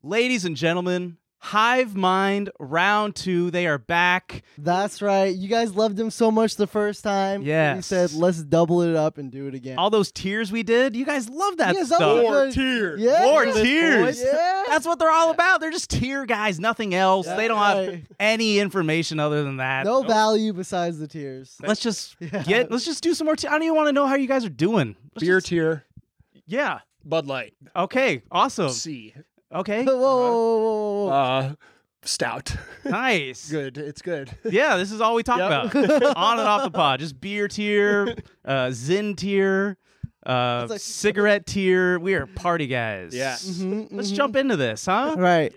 Ladies and gentlemen, Hive Mind Round 2, they are back. That's right. You guys loved him so much the first time. Yes. We said, let's double it up and do it again. All those tiers we did, you guys love that Yeah, stuff. that was More good. tiers. Yeah. More Yeah. tiers. Yeah. That's what they're all about. They're just tier guys, nothing else. Yeah, They don't have right. any information other than that. No value besides the tears. Let's just Yeah. let's just do some more. I don't even want to know how you guys are doing. Let's Beer just- tier. Yeah. Bud Light. Okay. Awesome. C. Okay. Whoa. Stout. Nice. Good. It's good. Yeah, this is all we talk Yep. about. On and off the pod. Just beer tier, Zin tier, like- cigarette tier. We are party guys. Yeah. Let's jump into this, huh? Right.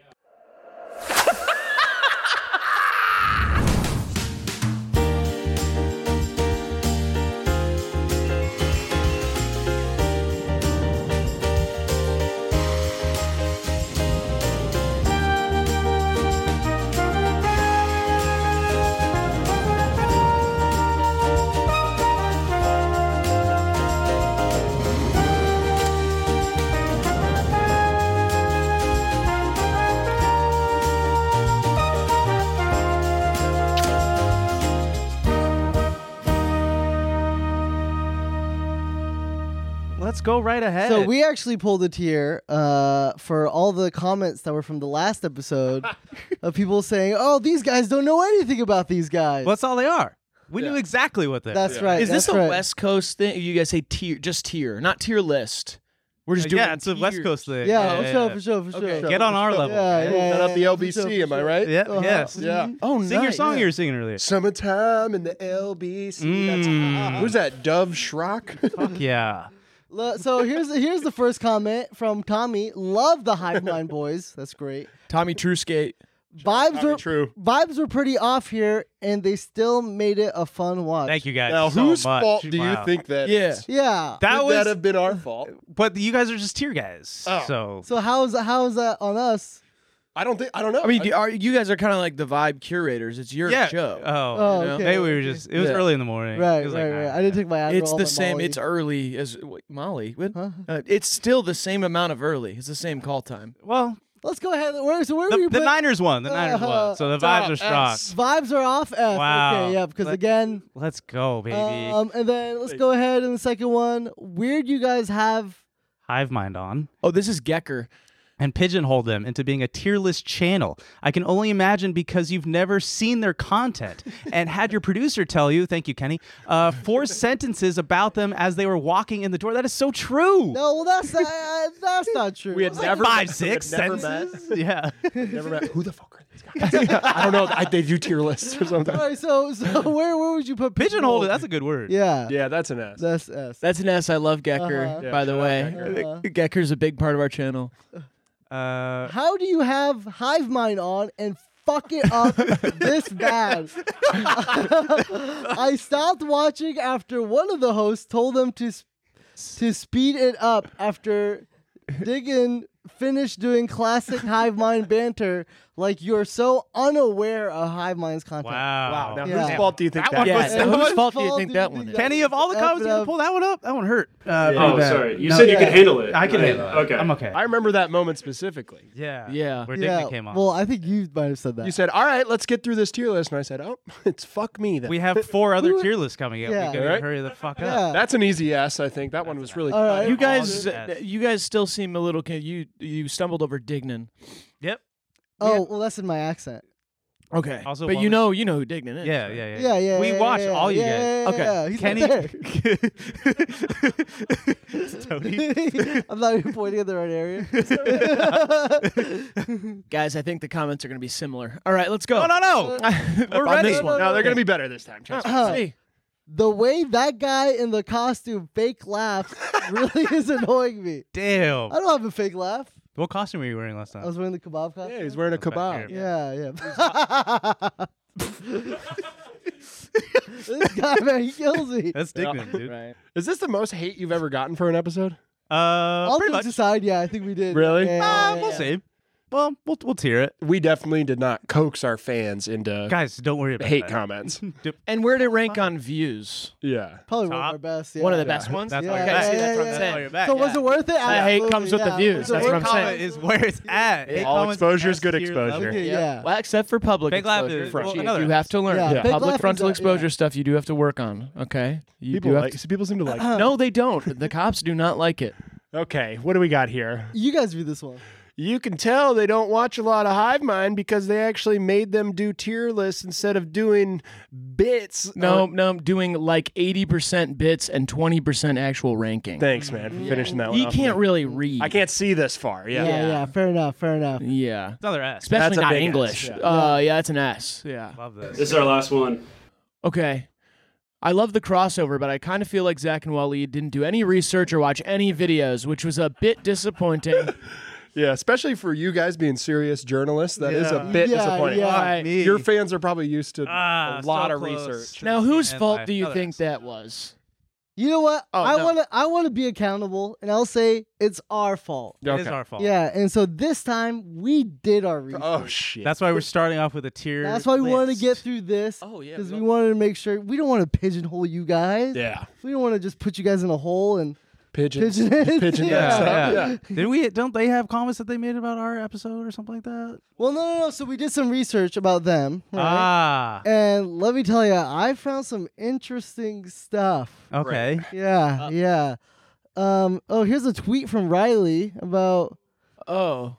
Let's go right ahead. So we actually pulled a tier for all the comments that were from the last episode of people saying, "Oh, these guys don't know anything about these guys." Well, that's all they are. We Yeah. knew exactly what they are. That's right. Is this that's a right. West Coast thing? You guys say tier, just tier, not tier list. We're just doing Yeah, it's a West tiers. Coast thing. Yeah, for sure. Okay. Get on our level. Yeah, man. yeah. Set up the for LBC, sure, am for I sure. right? Yeah, Uh-huh. yes. Yeah. Oh, Sing your nice. song you were singing earlier. Summertime in the LBC. That's, Mm. who's that? Dove Schrock? Fuck yeah. So here's the first comment from Tommy. Love the Hive Mind boys. That's great. Tommy Trueskate. True. Vibes were pretty off here, and they still made it a fun watch. Thank you guys Now, so whose much. fault do you Wow. think that Yeah. is? Yeah. That Could was that have been our fault? But you guys are just tier guys. Oh. So So how's that on us? I don't know. I mean, you guys are kind of like the vibe curators. It's your yeah. show. Oh, you know? okay. Maybe we were just. It was Yeah. early in the morning. Right, It was right, like right. 9. I didn't take my Adderall. It's my the same. Molly. It's early as wait, Molly. What? Huh? It's still the same amount of early. It's the same call time. Well, Let's go ahead. Where were the you? Niners won. The Niners won. So the vibes are strong. Vibes are off. F. Wow. Okay, yeah. Because Let- again, Let's go, baby. and then let's go ahead in the second one. Weird, you guys have. Hive mind on. Oh, this is Gecker. And pigeonhole them into being a tier list channel. I can only imagine because you've never seen their content and had your producer tell you, thank you, Kenny, 4 sentences about them as they were walking in the door. That is so true. No, well, that's not true. We had It's like never 5, met- 6 we had never sentences. met. Yeah. Never met. Who the fuck are these guys? I don't know. They do tier lists or something. All right, so where would you put Pigeonhole it. That's a good word. Yeah. Yeah, that's an S. That's S. That's an S. I love Gecker. Uh-huh. By the Yeah, way, Uh-huh. Gecker's a big part of our channel. How do you have Hive Mind on and fuck it up this bad? I stopped watching after one of the hosts told them to speed it up after Diggin finished doing classic Hive Mind banter. Like you're so unaware of Hive Mind's content. Wow. Now, Yeah. whose fault do you think That that one Yeah, was- is? whose Whose fault do you fault think do that you one think is? that- Kenny, of all the F comments, it you can up. pull that one up. That one hurt. Oh, pretty bad. sorry. You No, said you could handle it. I can handle it. Okay. I'm okay. I remember that moment specifically. Yeah. Yeah. Where Yeah. Digby came on. Well, I think you might have said that. You said, "All right, let's get through this tier list," and I said, "Oh, it's fuck me then." we have 4 other tier lists coming up. Yeah. We gotta Right. hurry the fuck Yeah. up. That's an easy S, I think. That one was really. All right. You guys, Yes. you guys still seem a little. You stumbled over Dignan. Yep. Oh, well, that's in my accent. Okay. Also, but what you was- know who Dignan is. Yeah, right? yeah, yeah. Yeah, yeah. We yeah, watch yeah, all you yeah, guys. Yeah, Okay. yeah, he's Kenny. right Tony. there. I'm not even pointing at the right area. Guys, I think the comments are going to be similar. All right, let's go. No, no, no. We're On ready. this one. No, they're gonna be better this time. Trust me. See. The way that guy in the costume fake laughs really is annoying me. Damn. I don't have a fake laugh. What costume were you wearing last I time? was wearing the kebab costume. Yeah, he's wearing a Back kebab. here. Yeah. This guy, man, he kills me. That's Dignan, dude. Right. Is this the most hate you've ever gotten for an episode? All Pretty jokes much. aside, yeah, I think we did. Really? Yeah, We'll see. Well, we'll tier it. We definitely did not coax our fans into Guys, don't worry about hate that. comments. And where'd it rank on views? Yeah. Probably one of Top. our best. Yeah. One of the best ones? That's Yeah, all yeah, you're yeah, back. yeah, That's what I'm yeah. saying. Back. So was it worth it? That hate Absolutely, comes with the yeah. views. Was it That's worth what I'm it? Comment saying. is where it's at. Hate All comments exposure is good S tier exposure. level. Okay, Yeah. yeah. Well, except for public Big Lab exposure. is- well, you, another you have to learn. Yeah, Yeah. Big Public Lab frontal is, exposure stuff you do have to work on. Okay. You People do have like. to- People seem to like. No, they don't. The cops do not like it. Okay, what do we got here? You guys read this one. You can tell they don't watch a lot of Hive Mind because they actually made them do tier lists instead of doing bits. No, I'm doing like 80% bits and 20% actual ranking. Thanks, man, for finishing that one. He off. can't really read. I can't see this far. Yeah. Yeah. Fair enough. Yeah. It's another S. Especially That's a not big S, English. yeah. Yeah, it's an S. Yeah. Love this. This is our last one. Okay. I love the crossover, but I kind of feel like Zach and Waleed didn't do any research or watch any videos, which was a bit disappointing. Yeah, especially for you guys being serious journalists, that is a bit Yeah, disappointing. yeah. Right. Me. Your fans are probably used to a lot so of close. research. Now, whose And fault life. do you Another think S. that was? You know what? Oh, I no. want to be accountable, and I'll say it's our fault. It is our fault. Yeah, and so this time we did our research. Oh shit. That's why we're starting off with a tier. That's why we wanted to list. get through this. Oh, yeah, because we we wanted to make sure we don't want to pigeonhole you guys. yeah. We don't want to just put you guys in a hole and Pigeons. pigeon. Pigeon Yeah. next up. Yeah. Did we? Don't they have comments that they made about our episode or something like that? Well, no. So we did some research about them. Right? Ah. And let me tell you, I found some interesting stuff. Okay. Yeah. Oh, here's a tweet from Riley about. Oh.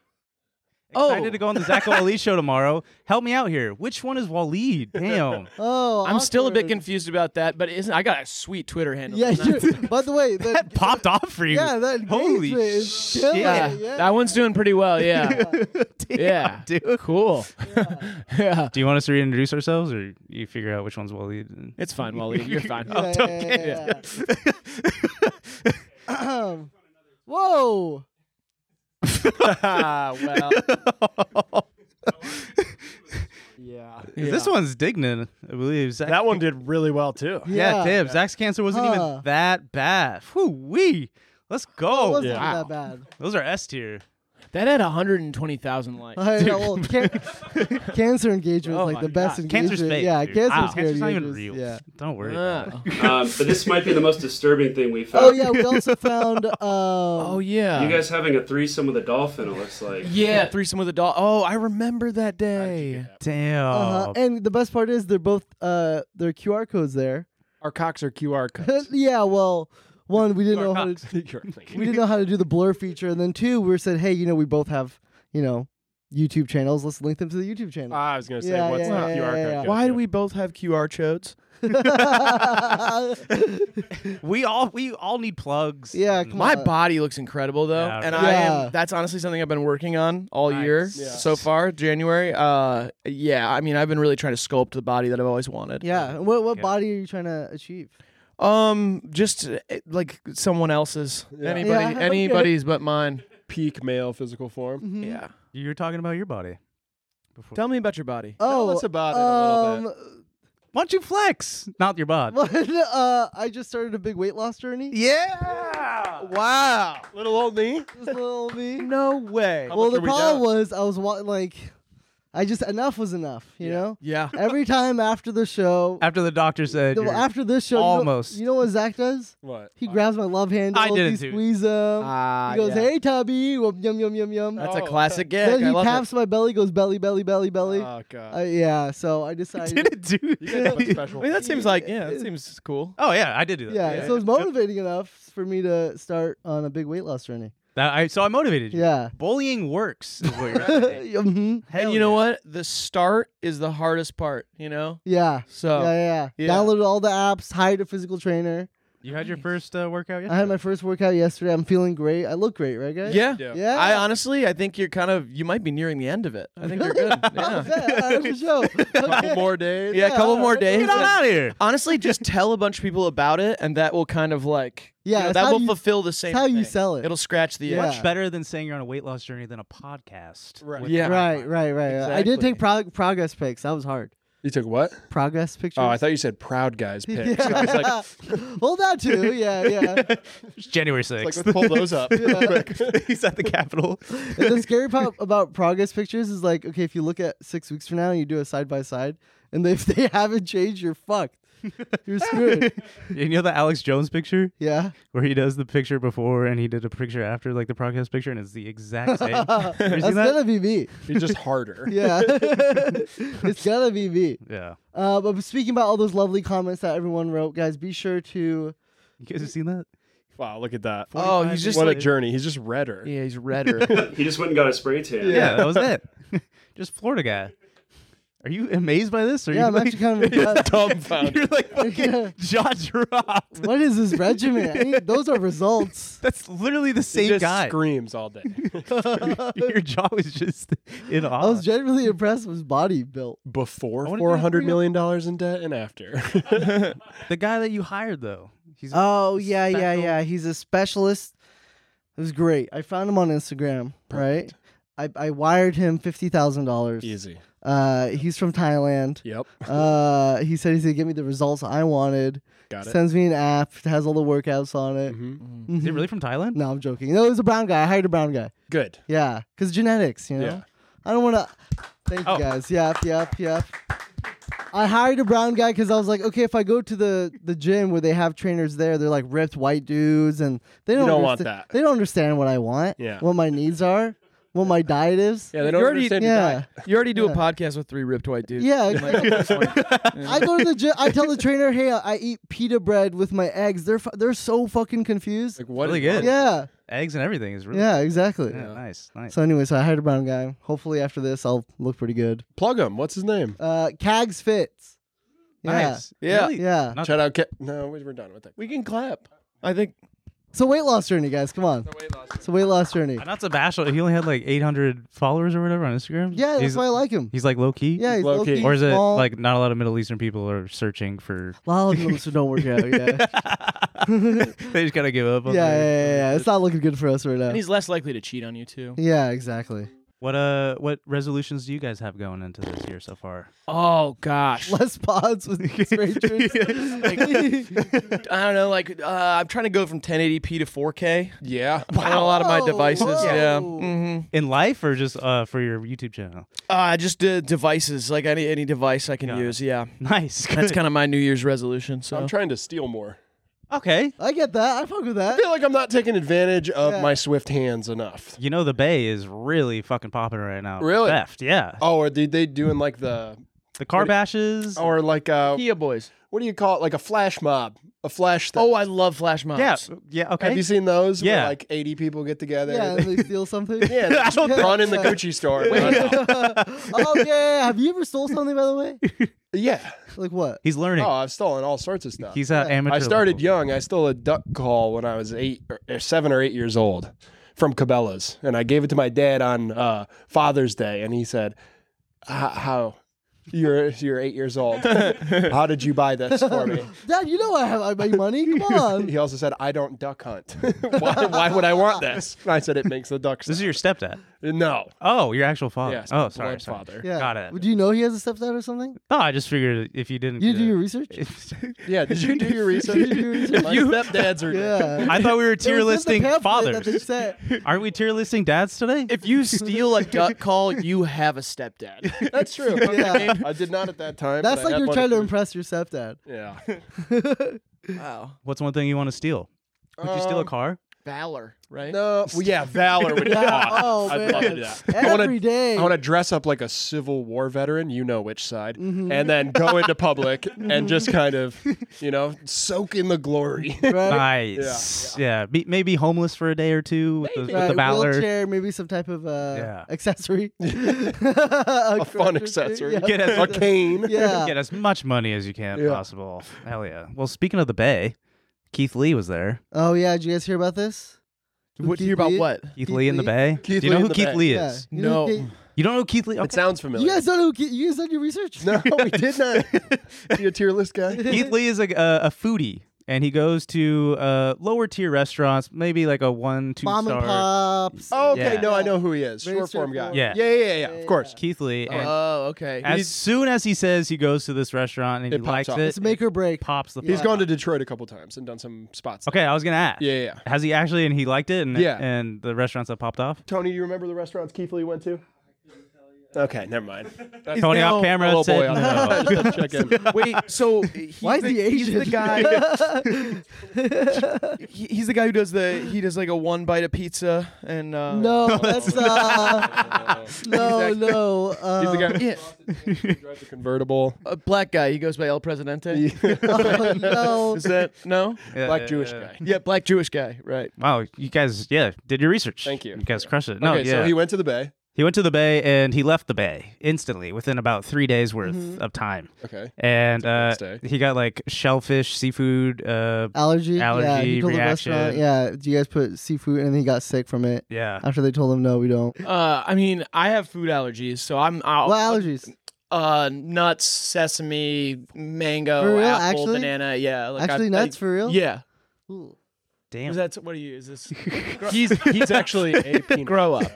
Excited to go on the Zach and Waleed show tomorrow. Help me out here. Which one is Waleed? Damn. Oh, I'm still a bit awkward. confused about that, but I got a sweet Twitter handle. Yeah. Isn't that- By the way, That popped off for you. yeah, that Holy engagement is shit. killing yeah, it, yeah. that one's doing pretty well. Yeah. Damn, Yeah. dude. Cool. Yeah. Do you want us to reintroduce ourselves, or you figure out which one's Waleed? It's fine, Waleed. You're fine. Yeah. Whoa. Well. Yeah. This one's Dignan, I believe. Zach, That one did really well too. Yeah, damn. Zach's cancer wasn't Huh. even that bad. Whoo-wee. Let's It go. wasn't Yeah. that bad. Those are S tier. That had 120,000 likes. I know, well, cancer engagement is Oh like my the best God. engagement. Cancer's fake. Yeah, dude. cancer's Cancer's not even engagement. real. Yeah. Don't worry about it. Oh. But this might be the most disturbing thing we found. Oh yeah, we also found. Oh, yeah. You guys having a threesome with a dolphin, it looks like. Yeah, threesome with a doll. Oh, I remember that day. Damn. And the best part is they're both their QR codes there. Our cocks are QR codes. Yeah, well, one we didn't know how to You're- we didn't know how to do the blur feature, and then two we said, hey, we both have YouTube channels. Let's link them to the YouTube channel. I was gonna say, Yeah, what's yeah, the yeah, QR yeah, code? yeah. go Why to? do we both have QR codes? We all need plugs. Yeah, And- come My on. body looks incredible though, Yeah, and right. Yeah. that's honestly something I've been working on all Nice. year Yeah. so far, January. Yeah, I mean, I've been really trying to sculpt the body that I've always wanted. Yeah, what Yeah. body are you trying to achieve? Just like someone else's, Yeah. Yeah, anybody's but mine. Peak male physical form. Mhm. Yeah. You were talking about your body before. Tell me about your body. Oh, us about it a little bit. Why don't you flex? Not your bod. I just started a big weight loss journey. Yeah. Wow. Little old me. Just little me. No way. How Well, much the are we problem down? was I was enough was enough. You know. Yeah. Every time after the show, After the doctor said you're after this show, almost. You know what Zach does? What? He grabs my love handle. I did he it too. squeezes him. he goes, yeah. "Hey, Tubby, yum yum yum yum." That's a Oh, classic Then gag. I he love taps my belly, goes belly belly belly belly. Oh god. Yeah, so I decided. did it, dude. You guys look special. I mean, that seems like that seems cool. Oh yeah, I did do that. Yeah, so it's motivating enough for me to start on a big weight loss journey. So I motivated you. Yeah. Bullying works. Is what you're saying. Mhm. And you know what? The start is the hardest part, you know? Yeah. So Yeah. yeah. Downloaded all the apps, hired a physical trainer. You had your first workout yesterday? I had my first workout yesterday. I'm feeling great. I look great, right, guys? yeah. Yeah. Yeah. I think you might be nearing the end of it. I think you're good. Yeah. Yeah, for sure. Couple more days. Yeah, a couple more days. Get on and- out of here. Honestly, just tell a bunch of people about it, and that will kind of like, Yeah, it's that how will you- fulfill the same. It's how you thing. sell it. It'll scratch the Yeah. itch. Much better than saying you're on a weight loss journey than a podcast. Right. with- Yeah. Right. I did Exactly. take progress pics. That was hard. You took what? Progress pictures. Oh, I thought you said proud guys pics. I was like, Well, that too. Yeah. It's January like 6th. let's pull those up real quick. He's at the Capitol. And the scary part about progress pictures is like, okay, if you look at 6 weeks from now and you do a side by side, and if they haven't changed, you're fucked. You're screwed. You know the Alex Jones picture Yeah. where he does the picture before and he did a picture after, like the podcast picture, and it's the exact same. Have you That's seen that? gonna be me. You're just harder. Yeah. It's gonna be me. Yeah. But speaking about all those lovely comments that everyone wrote, guys, be sure to. You guys have seen that? Wow, look at that. Oh, he's just What like, a journey. He's just redder. yeah, he's redder. He just went and got a spray tan. Yeah, that was it. Just Florida guy. Are you amazed by this? Or Yeah, you I'm like, actually kind of impressed. Dumbfounded. You're like fucking Yeah. jaw dropped. What is this regimen? Those are results. That's literally the He same just guy. screams all day. Your jaw was just in awe. I was genuinely impressed with his body built. Before I wanna do it $400 for you. million in debt and after. The guy that you hired, though. He's Oh yeah, special. yeah. He's a specialist. It was great. I found him on Instagram. Perfect. Right. I wired him $50,000. Easy. He's from Thailand. Yep. He said he's gonna give me the results I wanted. Got it. Sends me an app. It has all the workouts on it. Mhm. Is he really from Thailand? No, I'm joking. No, it was a brown guy. I hired a brown guy. Good. Yeah, because genetics, you know. Yeah. I don't want to. Thank Oh. you guys. Yep. I hired a brown guy because I was like, okay, if I go to the gym where they have trainers there, they're like ripped white dudes, and they You don't. don't want understa- that. They don't understand what I want. Yeah. What my needs are. What my diet is. Yeah, they don't You already- understand your Yeah. diet. You already do Yeah. a podcast with 3 ripped white dudes. Yeah. You might get this one. I go to the gym. I tell the trainer, hey, I eat pita bread with my eggs. They're so fucking confused. Like what? Really is good. Yeah. Eggs and everything is really Yeah. Exactly. Yeah, nice. So anyway, so I hired a brown guy. Hopefully after this, I'll look pretty good. Plug him. What's his name? Cags Fits. Yeah. Nice. Yeah. Really? Yeah. Not- Shout out. No, we're done with that. We can clap. I think. It's a weight loss journey, guys. Come on. It's a weight loss journey. Not so bashful. He only had like 800 followers or whatever on Instagram. Yeah, that's he's, why I like him. he's like low key. Yeah, he's Low low-key, key. Or is it small. like not a lot of Middle Eastern people are searching for? Well, so don't work out. Yeah. They just gotta give up. On Yeah, their- yeah. It's not looking good for us right now. And he's less likely to cheat on you too. Yeah, exactly. What resolutions do you guys have going into this year so far? Oh gosh. Less pods with strangers. I don't know. Like I'm trying to go from 1080p to 4K Yeah. on a lot of my Whoa, devices. whoa. Yeah. Mm-hmm. In life or just for your YouTube channel? Just devices, like any device I can Got it. use. Yeah. Nice. That's kind of my New Year's resolution. So I'm trying to steal more. Okay. I get that. I fuck with I that. feel like I'm not taking advantage of Yeah. my swift hands enough. You know the Bay is really fucking popping right now. Really? Theft. Yeah. Oh, are they doing like the The car bashes. or like Kia boys. what do you call it? Like a flash mob, a flash theft. Oh, I love flash mobs. Yeah. Yeah. Okay. Have you seen those? Yeah. Where like 80 people get together. Yeah, and they steal something. Yeah, they just run in the Gucci store. and run out. Oh yeah. Have you ever stole something, by the way? Yeah. Like what? He's learning. Oh, I've stolen all sorts of stuff. He's amateur. I started level. young. I stole a duck call when I was 7 or 8 years old from Cabela's, and I gave it to my dad on Father's Day, and he said, "How? You're 8 years old. How did you buy this for me?" Dad, you know I make money. Come on. He also said, "I don't duck hunt. why would I want this?" And I said, "It makes the ducks." This is your stepdad. No. Oh, your actual father. Yes. Oh, my sorry. blood sorry. father. Yeah. Got it. Do you know he has a stepdad or something? No, I just figured if you didn't. You get do it- your research? Yeah. Did you do your research? Did you do your research? My stepdads are. Yeah. I thought we were It tier was in the listing pamphlet that they fathers. said. Aren't we tier listing dads today? If you steal a duck call, you have a stepdad. That's true. Yeah. I did not at that time. That's but I like had you're one trying to at- impress your stepdad. Yeah. Wow. What's one thing you want to steal? Would you steal a car? Valor, right? No. Well, yeah, Valor would be Yeah. awesome. Oh, I'd man. love to do that. I wanna- Every day. I want to dress up like a Civil War veteran, you know which side, Mm-hmm. and then go into public and just kind of, soak in the glory. Right? Nice. Yeah. Maybe homeless for a day or two with the, with Right, the Valor. wheelchair, maybe some type of Yeah. accessory. A fun accessory. Yeah. Get A cane. Yeah. Get as much money as you can Yeah. possible. Hell yeah. Well, speaking of the Bay, Keith Lee was there. Oh yeah, did you guys hear about this? What Keith hear about Lee? what? Keith Lee in the Bay. Keith Do you know Lee who in the Keith Bay. Lee Yeah. is? You know No. Keith- You don't know who Keith Lee? It Okay. sounds familiar. You guys don't know who you guys done your research? No, we did not. You a tier list guy? Keith Lee is a foodie, and he goes to lower tier restaurants, maybe like a 1-2 Mom star. and Pops. Oh, okay. Yeah. No, I know who he is. Very Short form guy. straightforward. Yeah. Of course. Keith Lee. And Oh, okay. as soon as he says he goes to this restaurant and It he pops likes off. it, It's make or break. pops the. He's Yeah. gone to Detroit a couple times and done some spots. Okay, I was gonna ask. Yeah. Has he actually? And he liked it. And Yeah. And the restaurants that popped off. Tony, do you remember the restaurants Keith Lee went to? Okay, never mind. Tony off camera Oh boy, said on no. the check in. Wait, so he's Why is he he's Asian? the guy. He's the guy who does like a one bite of pizza and No, that's no. He's the guy yeah, who drives a convertible. a black guy. He goes by El Presidente. Oh, no. Is that no? Black Jewish guy. Yeah, black Jewish guy. Right. Wow, you guys, did your research. Thank you. You guys crushed it. No, Okay, so he went to the Bay. He went to the Bay and he left the Bay instantly within about 3 days worth of time. Okay. And That's a nice day. he got like shellfish, seafood. Allergy. Yeah, Allergy he told reaction. the restaurant. Yeah, do you guys put seafood? And then he got sick from it. Yeah. After they told him no, we don't. I mean, I have food allergies, so I'm out. What allergies? Nuts, sesame, mango, For real? apple, Actually? banana. Yeah, like Actually, nuts for real? Yeah. Ooh. Damn. Is that what do you? Is this? He's actually a peanut. Grow up.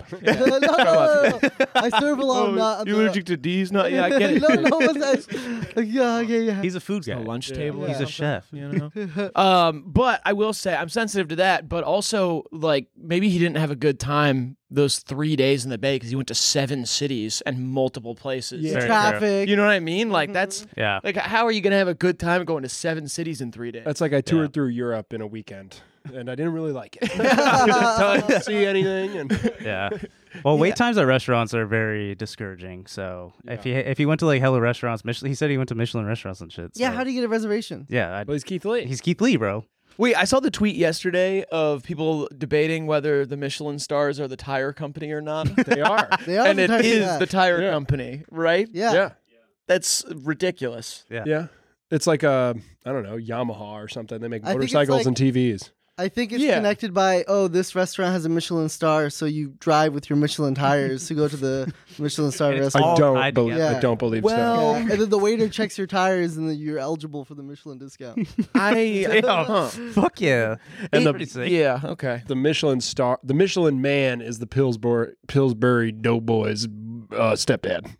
No. I serve a lot of not. You allergic to D's? No, yeah, I get it. No, what's that? Yeah. He's a food guy. A lunch table. He's Yeah. a chef. You know. But I will say I'm sensitive to that. But also, like maybe he didn't have a good time those 3 days in the Bay because he went to 7 cities and multiple places. Yeah. Very Traffic. You know what I mean? Like that's Yeah. like how are you gonna have a good time going to 7 cities in 3 days? That's like I toured Yeah. through Europe in a weekend, and I didn't really like it. I didn't have time to see anything, and Yeah. Well, wait times at restaurants are very discouraging. So if he went to like hella restaurants, he said he went to Michelin restaurants and shit. Yeah, so- how do you get a reservation? Yeah. well, he's Keith Lee. He's Keith Lee, bro. Wait, I saw the tweet yesterday of people debating whether the Michelin stars are the tire company or not. They are. They are And the it type- is yeah. the tire Yeah. company, right? Yeah. Yeah. That's ridiculous. Yeah. It's like I don't know, Yamaha or something. They make I think it's motorcycles like- and TVs. I think it's Yeah. connected by, this restaurant has a Michelin star, so you drive with your Michelin tires to go to the Michelin star It's restaurant. all I don't tied believe. together. I don't believe Well- so. Yeah. And then the waiter checks your tires, and then you're eligible for the Michelin discount. I Damn. Fuck yeah. And Pretty sick. yeah, okay. The Michelin Man is the Pillsbury Doughboys stepdad.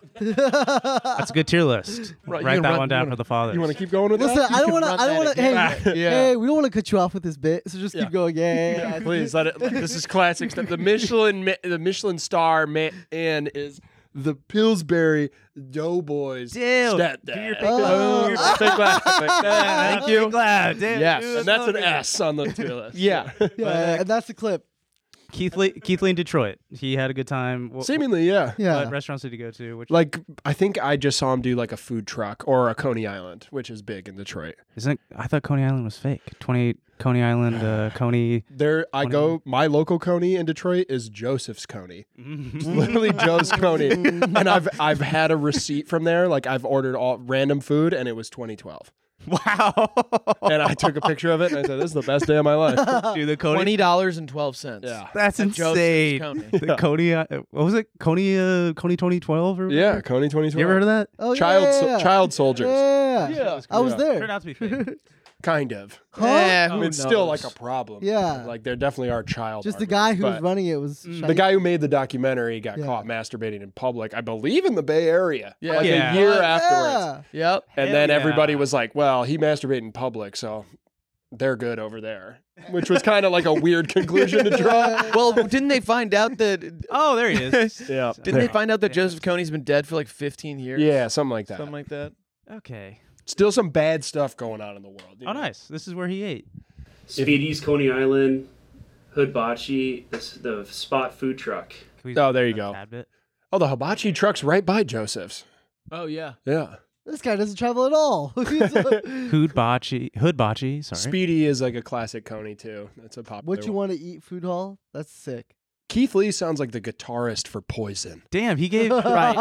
That's a good tier list. Right, Write you that run- one down you for the fathers. You want to keep going with Listen, that? I don't can want to. run I don't that want to. again. Hey, Yeah. hey, we don't want to cut you off with this bit, so just Yeah. keep going. Yeah. Please let it. This is classic stuff. The Michelin star man is the Pillsbury Doughboys Damn. stepdad. Do your big Oh. Big laugh. Thank you. Glad. Damn, Yes, dude, and that's an so S on the tier list. Yeah. Yeah, and that's the clip. Keith Lee in Detroit. He had a good time. Seemingly, yeah. Yeah. What restaurants did he go to? Which Like, I think I just saw him do like a food truck or a Coney Island, which is big in Detroit. isn't? I thought Coney Island was fake. 28 Coney Island. Coney. There, I go. My local Coney in Detroit is Joseph's Coney. It's literally Joe's Coney, and I've had a receipt from there. Like I've ordered all random food, and it was 2012. Wow. And I took a picture of it, and I said, "This is the best day of my life." Dude, the Coney. $20.12. Yeah, That's At Joseph's insane. Coney. The Coney. What was it? Coney 2012 or yeah, whatever? Coney 2012. You ever heard of that? Oh, Child soldiers, Yeah. I was Turned there. out to be fake. kind of. Huh? Eh, I who mean, it's still knows? like a problem. Yeah. like there definitely are child. Just the arbiters, guy who was but running it was. The guy who made the documentary got Yeah. caught masturbating in public, I believe, in the Bay Area. Yeah. like Yeah. a year afterwards. Yeah. Yep. And Hell then yeah. everybody was like, well, he masturbated in public, so they're good over there. Which was kind of like a weird conclusion to draw. Well, didn't they find out that? Oh, there he is. Yeah. Didn't they find out that Joseph Coney's been dead for like 15 years? Yeah, something like that. Something like that. Okay. Still some bad stuff going on in the world. you Oh, know? nice. This is where he ate. Speedy's Coney Island, Hibachi, the Spot food truck. Can we Oh, there you a go. tad bit? Oh, the hibachi truck's right by Joseph's. Oh yeah. Yeah. This guy doesn't travel at all. Hood Bocce. Sorry. Speedy is like a classic Coney, too. That's a popular What you one. want to eat food hall? That's sick. Keith Lee sounds like the guitarist for Poison. Damn, he gave.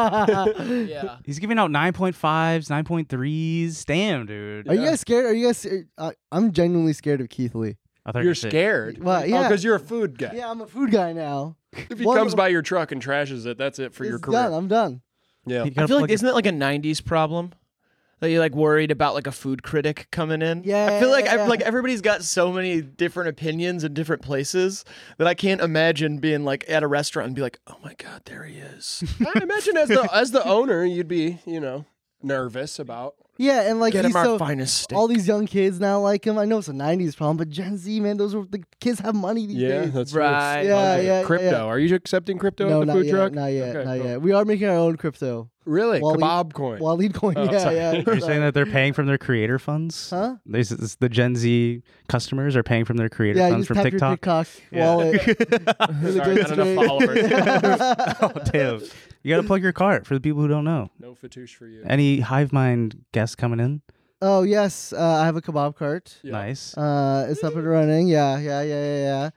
Yeah. He's giving out 9.5s, 9.3s. Damn, dude. Are you guys scared? Are you guys? I'm genuinely scared of Keith Lee. I thought You're sick. scared. Well, yeah. because you're a food guy. Yeah, I'm a food guy now. If he One- comes by your truck and trashes it, that's it for your It's career. done. I'm done. Yeah. You I gotta feel like plug isn't it like a '90s problem? That you're like worried about like a food critic coming in. Yeah, I feel like yeah. like everybody's got so many different opinions in different places that I can't imagine being like at a restaurant and be like, oh my god, there he is. I imagine as the owner, you'd be, nervous about. Yeah, and like Get him he's our so finest steak. all these young kids now like him. I know it's a '90s problem, but Gen Z, man, the kids have money these Yeah, days. that's Right. Yeah, Crypto. yeah. Are you accepting crypto No, at the not food yet, truck? not yet, Okay, not cool. yet. We are making our own crypto. Really? Wally- Kebab coin. Waleed coin. Oh, yeah, sorry. yeah. Are you saying that they're paying from their creator funds? Huh? The Gen Z customers are paying from their creator Yeah, you funds just from tap your TikTok. TikTok Yeah. wallet. Really Sorry, goes not enough straight. followers. Oh, damn. You got to plug your cart for the people who don't know. No fatouche for you. Any Hive Mind guests coming in? Oh yes, I have a kebab cart. Yeah. Nice. It's up and running. Yeah. Yeah,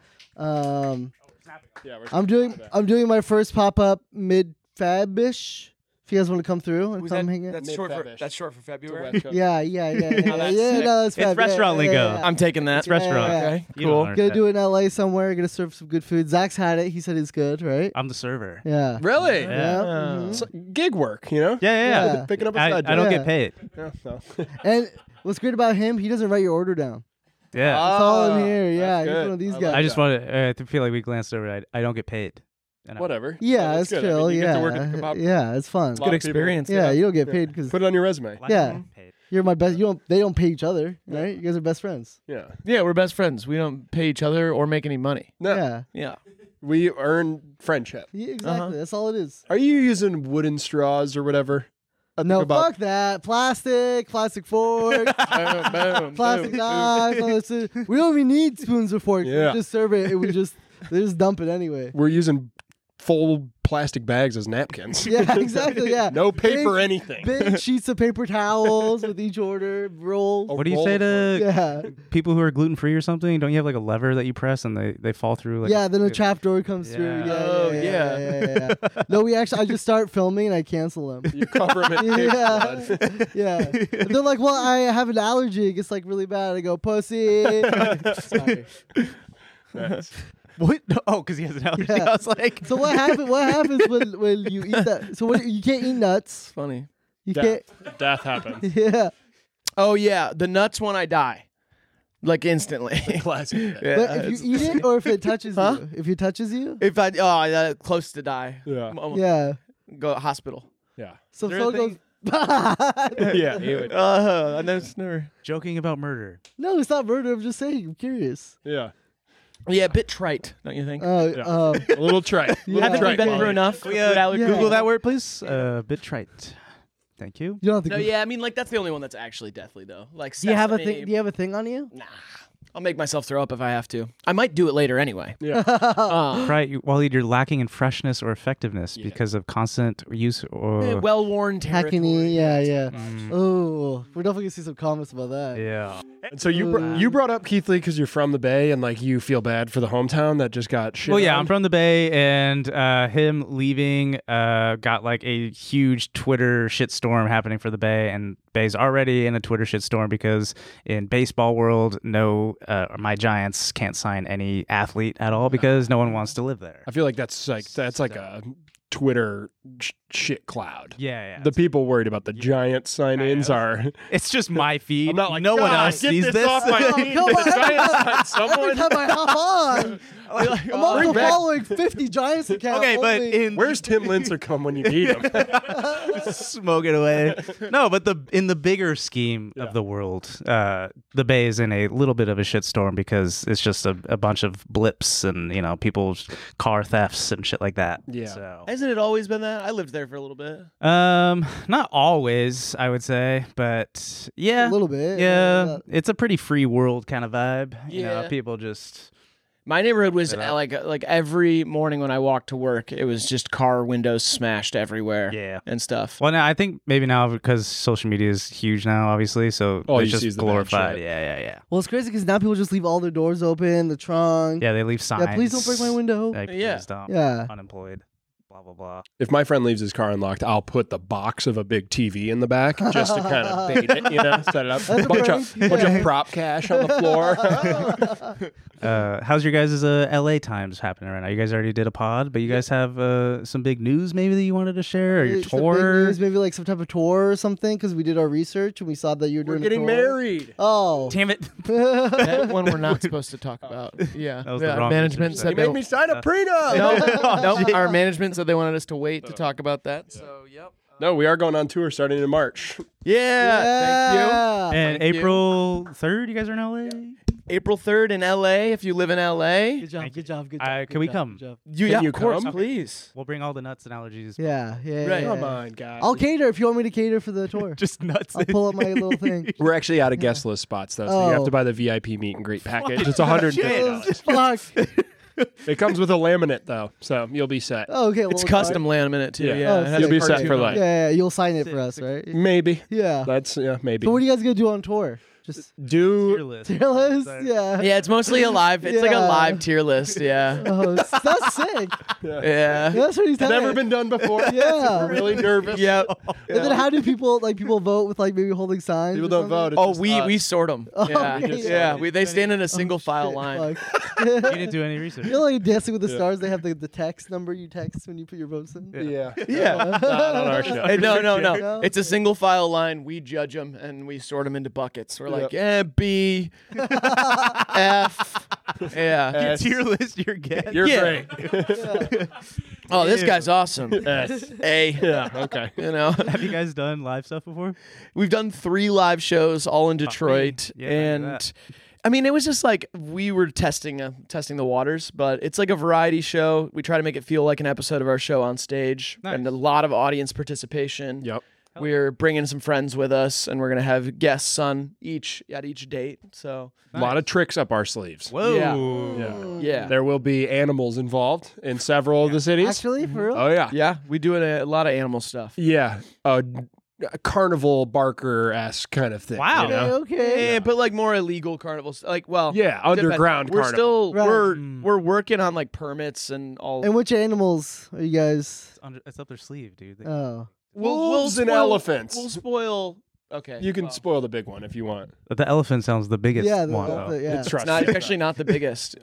we're I'm doing my first pop up mid Fab-ish. If you guys want to come through and Was come that- hang out. that's short for Mid-Feb-ish. that's short for It's a February. West Coast. Yeah. that's Yeah, sick. no, it's Fab. restaurant lingo. I'm taking that. It's restaurant. yeah. Okay, You don't cool. learn Gonna that. do it in LA somewhere. Gonna serve some good food. Zach's had it. He said it's good, right? I'm the server. Yeah. Really? Yeah. mhm. It's like gig work, Yeah. Yeah. Picking up a I side don't job. Yeah. get paid. Yeah, no. And what's great about him, he doesn't write your order down. Yeah. It's all in Ah, here. Yeah, that's he's good. one of these I guys. like I just that. want to. I feel like we glanced over it. I don't get paid. And Whatever. Yeah, Well, it's that's good. chill. I mean, you yeah, get to work at kebab. yeah, it's fun. Lot Good of people- experience. Yeah, you don't get paid because Put it on your resume. Yeah. you're my best. You don't. They don't pay each other, right? You guys are best friends. Yeah. Yeah, we're best friends. We don't pay each other or make any money. No, Yeah. Yeah. we earn friendship. Yeah, exactly. That's all it is. Are you using wooden straws or whatever? at the No, kebab? fuck that. Plastic forks, Boom, boom, plastic boom. knives. all that shit. We don't even need spoons or forks. Yeah. We just serve it. They just dump it anyway. We're using full plastic bags as napkins. Yeah, exactly. Yeah. No paper, Big- anything. Big sheets of paper towels with each order, rolls. A What do you roll say of- to Yeah. people who are gluten free or something? Don't you have like a lever that you press and they fall through? Like Yeah, then a trap door comes through. Yeah. Yeah, Oh, yeah. No, I just start filming and I cancel them. You cover them in pig Yeah. blood. Yeah. They're like, well, I have an allergy. It gets like really bad. I go, pussy. Sorry. Nice. What? Oh, because he has an allergy. Yeah. I was like, So what happens when you eat that? So you can't eat nuts. Funny. You Death. Death happens. can't. Yeah. Oh yeah, the nuts when I die, like instantly. Classic. Yeah, But if it's- you eat it or if it touches Huh? you. If it touches you. If close to die, Yeah. Yeah. go to hospital. Yeah. So there a Phil goes. thing- Yeah. he would- I never. joking about murder. No, it's not murder. I'm just saying. I'm curious. Yeah. Yeah, a bit trite, don't you think? Oh, Yeah. um, A little trite. Yeah. Haven't we Trite been quality. through enough? We, with allergy? yeah. Google that word, please. Bit trite. Thank you. you don't have to. No, go- yeah, I mean, like that's the only one that's actually deathly though. Like, Do you have a sesame- thing? Do you have a thing on you? Nah, I'll make myself throw up if I have to. I might do it later anyway. Yeah. Right, Waleed, you're lacking in freshness or effectiveness because of constant use or. Well-worn territory. Hackney. Yeah, yeah. Mm, Oh, we're definitely gonna see some comments about that. yeah. And so you brought up Keithley because you're from the Bay and like you feel bad for the hometown that just got shit. Well, yeah, on? I'm from the Bay, and him leaving got like a huge Twitter shitstorm happening for the Bay, and Bay's already in a Twitter shitstorm because in baseball world, my Giants can't sign any athlete at all because no one wants to live there. I feel like that's like a Twitter shit cloud. Yeah, yeah. The people worried about the Giant sign-ins are. It's just my feed. I'm not like no one "God, else get sees this this. off my Oh, feed. come The on. Giants signed Every someone. time I hop on, I'm also Bring back- following 50 Giants accounts. Okay, but only. in Where's Tim Lincecum when you need him? smoke it away. No, but in the bigger scheme of the world, the Bay is in a little bit of a shitstorm because it's just a bunch of blips and people's car thefts and shit like that. Yeah. So. Hasn't it always been that? I lived there for a little bit. Not always, I would say, but yeah, a little bit. yeah, it's a pretty free world kind of vibe. Yeah. People just. My neighborhood was Yeah. like every morning when I walked to work, it was just car windows smashed everywhere. Yeah. And stuff. Well, now I think maybe now because social media is huge now, obviously, so All it's you see is just the bad glorified. shit. Yeah. Well, it's crazy because now people just leave all their doors open, the trunk. Yeah, they leave signs. Yeah, please don't break my window. Like, Yeah. please don't. Yeah. Unemployed. blah blah blah. If my friend leaves his car unlocked, I'll put the box of a big TV in the back just to kind of bait it, set it up. That's a bunch prank. of prop cash on the floor. How's your guys' LA times happening right now? You guys already did a pod, but you guys have some big news maybe that you wanted to share, or your Some big tour? news, maybe like some type of tour or something, because we did our research and we saw that you were We're doing getting a tour. married. Oh. Damn it! That one we're not supposed to talk about. Yeah, That was the wrong management research. said You they made me sign a prenup. no, our management said they wanted us to wait to talk about that. So, yep. No, we are going on tour starting in March. Yeah, thank And Thank you. April 3rd, you guys are in LA? you. April 3rd in LA, if you live in LA. Good job, good job, good job. Can good we job, come? good job. Yeah, you of course, come? please. We'll bring all the nuts and allergies. Yeah, yeah, Right. yeah, Come yeah. on, guys. I'll cater if you want me to cater for the tour. Just nuts. I'll pull up my little thing. We're actually out of guest list spots, though, so you have Oh. to buy the VIP meet and greet package. It's $150. Fuck. It comes with a laminate, though, so you'll be set. Oh, okay, well, It's custom laminate, too. Yeah. Yeah, Oh, it has You'll a be set cartoon for on life. it. Yeah, you'll sign it for us, right? Maybe. Yeah. That's, maybe. So what are you guys gonna do on tour? Just Do Tier list. tier list? Yeah. Yeah, it's mostly a live. It's like a Yeah. live tier list. Yeah, Oh, that's sick. yeah. That's pretty tight. never been done before. Yeah. Really nervous. Yep. And then how do people vote with like maybe holding signs? People or don't something? vote. It's Oh, just we us. sort them. Oh, Yeah, okay, yeah. yeah. They stand in a single file Shit, line. fuck. You didn't do any research. You know, like Dancing with the Stars, they have the text number you text when you put your votes in. Yeah. Yeah. Not on our show. Hey, no. No? It's a single file line. We judge them and we sort them into buckets. We're like, B, F. Yeah. S. Tier list your guest. You're Yeah. great. Oh, this guy's awesome. S. A. Yeah. Okay. You know, Have you guys done live stuff before? we've done 3 live shows all in Detroit, Yeah, I knew and that. I mean, it was just like we were testing the waters, but it's like a variety show. We try to make it feel like an episode of our show on stage, Nice. and a lot of audience participation. Yep. We're bringing some friends with us, and we're gonna have guests on each date. So A lot of tricks up our sleeves. Whoa. Yeah. yeah, There will be animals involved in several of the cities. Actually, for real? Oh yeah. yeah, we do a lot of animal stuff. Yeah. A carnival barker-esque kind of thing. Wow. You know? Okay. Yeah, but like more illegal carnivals. Like, well, Yeah. Underground We're carnival. still Right. we're working on like permits and all. And which animals are you guys? It's up their sleeve, dude. Oh. Wolves and spoil- elephants. We'll spoil. Okay, You can well, spoil the big one if you want. But the elephant sounds the biggest Yeah, one. yeah. It's trust. It's not actually not the biggest.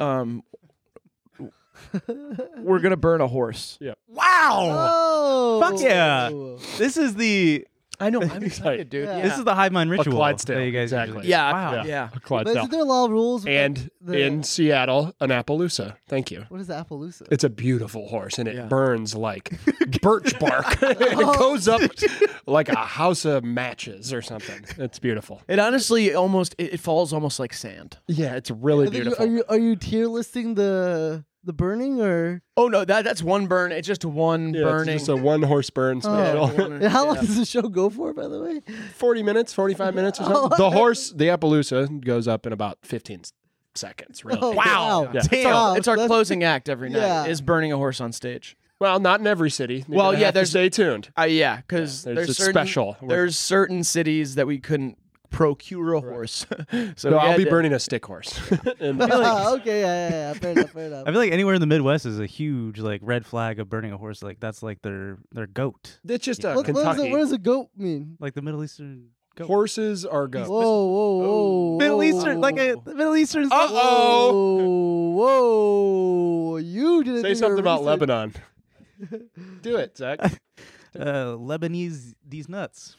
We're gonna burn a horse. Wow. Oh. Fuck yeah. This is the I know. I'm excited, dude. Yeah. Yeah. this is the hive mind ritual Clydesdale, that you guys exactly. usually- yeah. Wow. Yeah. A But Clydesdale. isn't there a lot of rules? with, And like, the- in Seattle, an Appaloosa. Thank you. what is the Appaloosa? It's a beautiful horse, and it Yeah. burns like birch bark. And it goes up like a house of matches or something. It's beautiful. It honestly it falls almost like sand. Yeah, it's really Are you- beautiful. Are you tier listing the burning or? Oh no, that's one burn. It's just one Yeah, burning. It's just a one horse burn special. One- How long yeah. does the show go for, by the way? 40 minutes, 45 minutes or something. The horse, the Appaloosa, goes up in about 15 seconds, really. Oh, Wow. Yeah. Damn. Wow. It's our That's- closing act every night. Yeah. Is burning a horse on stage. Well, not in every city. You're Well, gonna yeah, have to there's- stay tuned. Yeah, because There's there's a certain, special. There's certain cities that we couldn't procure a horse. So No, we I'll had be to- burning a stick horse. And Okay, yeah. Fair enough, fair enough. I feel like anywhere in the Midwest is a huge like red flag of burning a horse. Like that's like their goat. it's just What- a What Kentucky. does a goat mean? Like the Middle Eastern goat. Horses are goats. Whoa. Middle Eastern, like a Middle Eastern. Uh-oh. Whoa. You didn't Say do something your about research. Lebanon. Do it, Zach. Lebanese these nuts.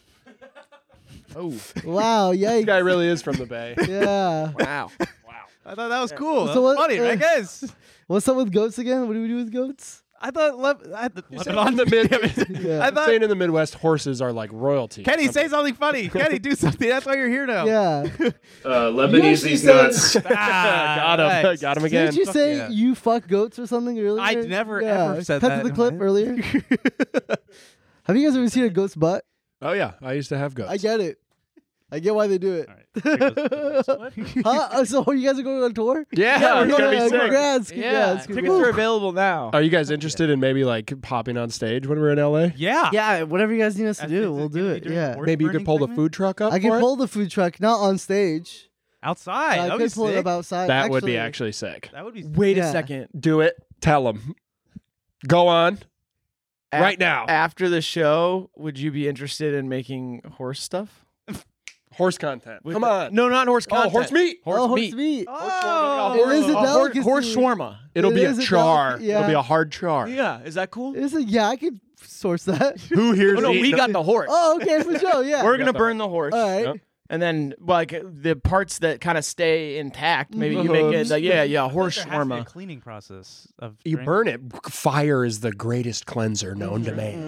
Oh Wow, This yikes. guy really is from the Bay. Yeah. wow! I thought that was cool. So That was what- funny, right, guys? What's up with goats again? What do we do with goats? I thought Lebanon. In the mid- Yeah. I thought saying in the Midwest, horses are like royalty. Kenny, say something funny. Kenny, do something. That's why you're here now. Yeah. Lebanese actually these said- nuts. Got him. thanks. Got him again. Didn't you say yeah. you fuck goats or something earlier? I never, Yeah. ever said Cut that to the in clip my- earlier. Have you guys ever seen a goat's butt? Oh yeah, I used to have goats. I get it. I get why they do it. All right. Huh? So you guys are going on tour? Yeah, it's gonna be sick. Congrats, Yeah, congrats, tickets congrats. are available now. Are you guys interested in maybe like popping on stage when we're in LA? Yeah. Yeah, whatever you guys need us to Is do, it we'll gonna do be it. during Yeah. the horse Maybe you could burning pull the segment? food truck up I for can it? pull the food truck, not on stage. Outside. I That would be could pull it sick. up outside. That would be actually sick. That would be. Wait Yeah. a second. Do it. Tell them. Go on. right now. After the show, would you be interested in making horse stuff? Horse content. Come on. No, not horse content. horse meat. Horse meat. Oh, It is a delicacy. horse shawarma. It'll It be a is a char. yeah. It'll be a hard char. Yeah, is that cool? Yeah, I could source that. Who here's Oh, no, we got the horse. Oh, okay, for sure. Yeah. We're gonna burn the horse, All right. Yep. and then like the parts that kind of stay intact. Maybe you make it like horse There has to be a shawarma. cleaning process of You drink. burn it. Fire is the greatest cleanser known to man.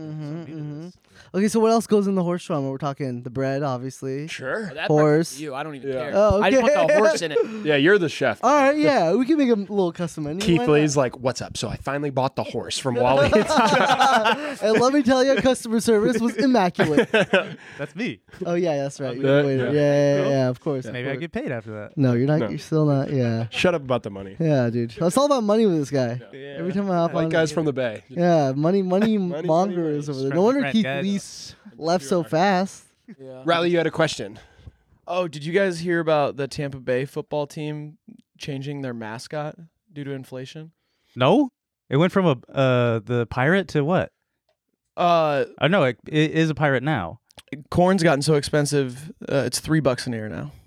Okay, so what else goes in the horse shawarma? We're talking the bread, obviously. Sure. That Horse. part, you, I don't even Yeah. care. Oh, I just want okay. the horse in it. Yeah, you're the chef. All right, yeah, we can make a little custom menu. Keith Why not? Lee's like, what's up? So I finally bought the horse from Wally. And let me tell you, customer service was immaculate. That's me. Oh yeah, that's right. Yeah, Waiter. yeah. Yeah, of course. of Maybe I course. get paid after that. No, you're not. No. You're still not. Yeah. Shut up about the money. Yeah, dude. It's all about money with this guy. Every time I hop on. Like guys from the Bay. Yeah, money money, mongers over there. Trying No to wonder rent Keith guys. Lee left so fast. Riley, you had a question. Oh, did you guys hear about the Tampa Bay football team changing their mascot due to inflation? No, it went from the pirate to what? Oh no, it is a pirate now. Corn's gotten so expensive. It's $3 an ear now.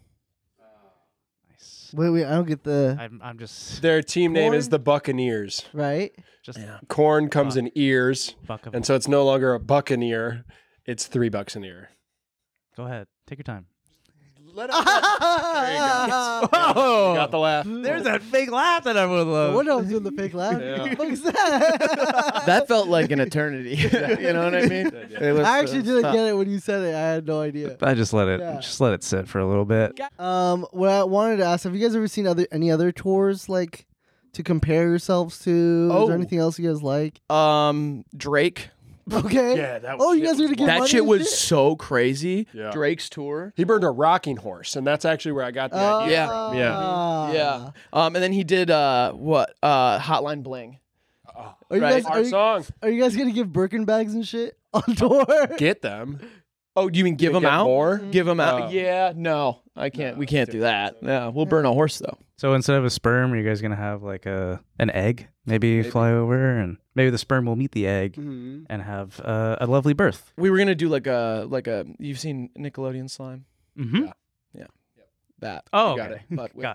Nice. Wait, I don't get the I'm just Their team name is Corn? the Buccaneers. right. just Corn comes in ears, buck of. and so it's no longer a buccaneer. It's $3 an ear. Go ahead, take your time. Let it There you go. You got the laugh. There's that fake laugh that everyone loves. What else doing the fake laugh? Yeah. What the fuck is that? That felt like an eternity. You know what I mean? It was, I actually didn't tough. get it when you said it. I had no idea. I just let it Yeah. sit for a little bit. What I wanted to ask: have you guys ever seen any other tours like to compare yourselves to? Is Oh. there anything else you guys like? Drake. Okay. Yeah, that Oh, you shit guys are gonna was get That money shit and was so crazy. Yeah. Drake's tour. He burned a rocking horse, and that's actually where I got the idea. Yeah. from. Yeah. Yeah. And then he did Hotline Bling. Are you Right. guys Our song. are you guys gonna give Birkin bags and shit on tour? Get them. Oh, do you mean give You them get out? more? Give them out? Oh. Yeah. No, I can't. We can't do that. Yeah, we'll burn a horse though. So instead of a sperm, are you guys gonna have like an egg? Maybe fly over, and maybe the sperm will meet the egg Mm-hmm. and have a lovely birth. We were gonna do like a. You've seen Nickelodeon slime? Mm-hmm. That. Oh, You got okay. it. But with- Got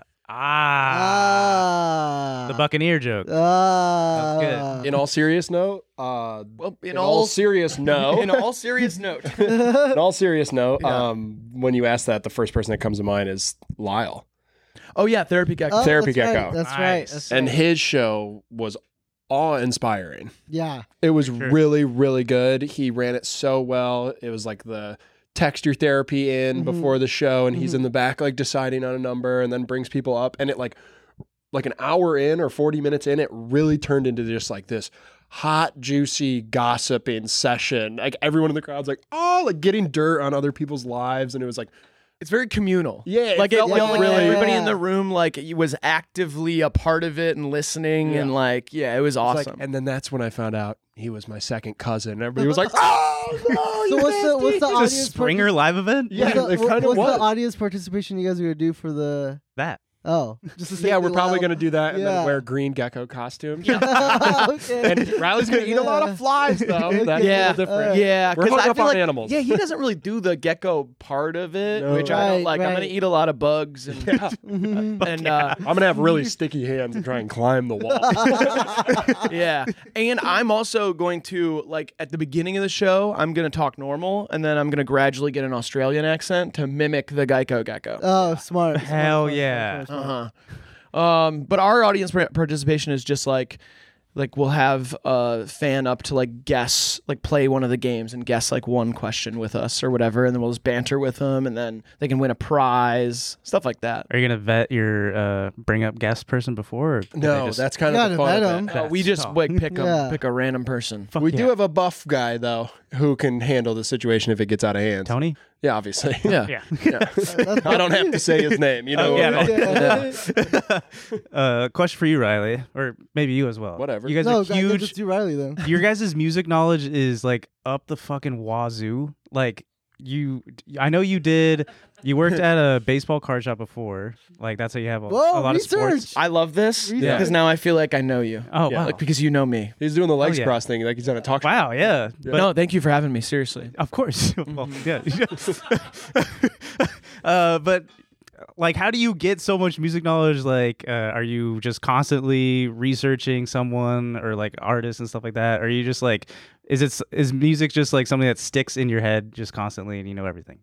Ah. the Buccaneer joke. Ah. That's In all serious note, well, in all serious no. in all serious note. In all serious note, Yeah. when you ask that, the first person that comes to mind is Lyle. Oh yeah, therapy gecko. Oh, Therapy that's Gecko. Right. That's right. Nice. That's And right. his show was awe-inspiring. Yeah. It was Sure. really, really good. He ran it so well. It was like the text your therapy in Mhm. before the show, and he's Mhm. in the back like deciding on a number, and then brings people up, and it like an hour in or 40 minutes in, it really turned into just like this hot, juicy gossiping session. Like everyone in the crowd's like, oh, like getting dirt on other people's lives, and it was like, It's very communal. yeah, Like it felt felt like really. everybody in Yeah. the room like was actively a part of it and listening Yeah. and like it was It's like- awesome. and then that's when I found out he was my second cousin. And everybody was like, "Oh no!" So you what's the nasty." It's a audience Springer live event. Yeah, what's it the, kind of what's was. the audience participation you guys are gonna do for the? That. Oh, just to say Yeah, we're it probably loud. gonna do that and Yeah. then wear green gecko costumes. Okay. And Riley's gonna eat a lot of flies though. That's Yeah. a little different. yeah, We're 'cause hung I up feel on like animals. yeah, he doesn't really do the gecko part of it, No. which I don't Right, like. I'm right. gonna eat a lot of bugs and Mhm. and I'm gonna have really sticky hands and try and climb the wall. yeah, and I'm also going to like at the beginning of the show, I'm gonna talk normal, and then I'm gonna gradually get an Australian accent to mimic the Geico gecko. Oh, smart. Hell smart, yeah. smart, smart. Uh-huh. But our audience participation is just like we'll have a fan up to like guess, like play one of the games and guess like one question with us or whatever, and then we'll just banter with them, and then they can win a prize, stuff like that. Are you gonna vet your bring up guest person before? Or do they No, just- that's kind You of the gotta fun vet of 'em. it. We just like Yeah. pick a random person. Fuck We yeah. do have a buff guy though who can handle the situation if it gets out of hand. Tony. Yeah, obviously. Yeah. Yeah. That's I don't have to say his name. You know. Yeah, what I'm Yeah. talking Question for you, Riley, or maybe you as well. Whatever. You guys No, are I can huge. just do Riley then. Your guys' music knowledge is like up the fucking wazoo. Like I know you did. You worked at a baseball card shop before. Like that's how you have a lot of sports. I love this Yeah. because now I feel like I know you. Oh Yeah. wow! Like because you know me. He's doing the legs yeah. cross thing like he's on a talk show. Wow, yeah. But No, thank you for having me. Seriously. of course. Well, yeah. But like, how do you get so much music knowledge? Like, are you just constantly researching someone or like artists and stuff like that? Or are you just like, is music just like something that sticks in your head just constantly and you know everything?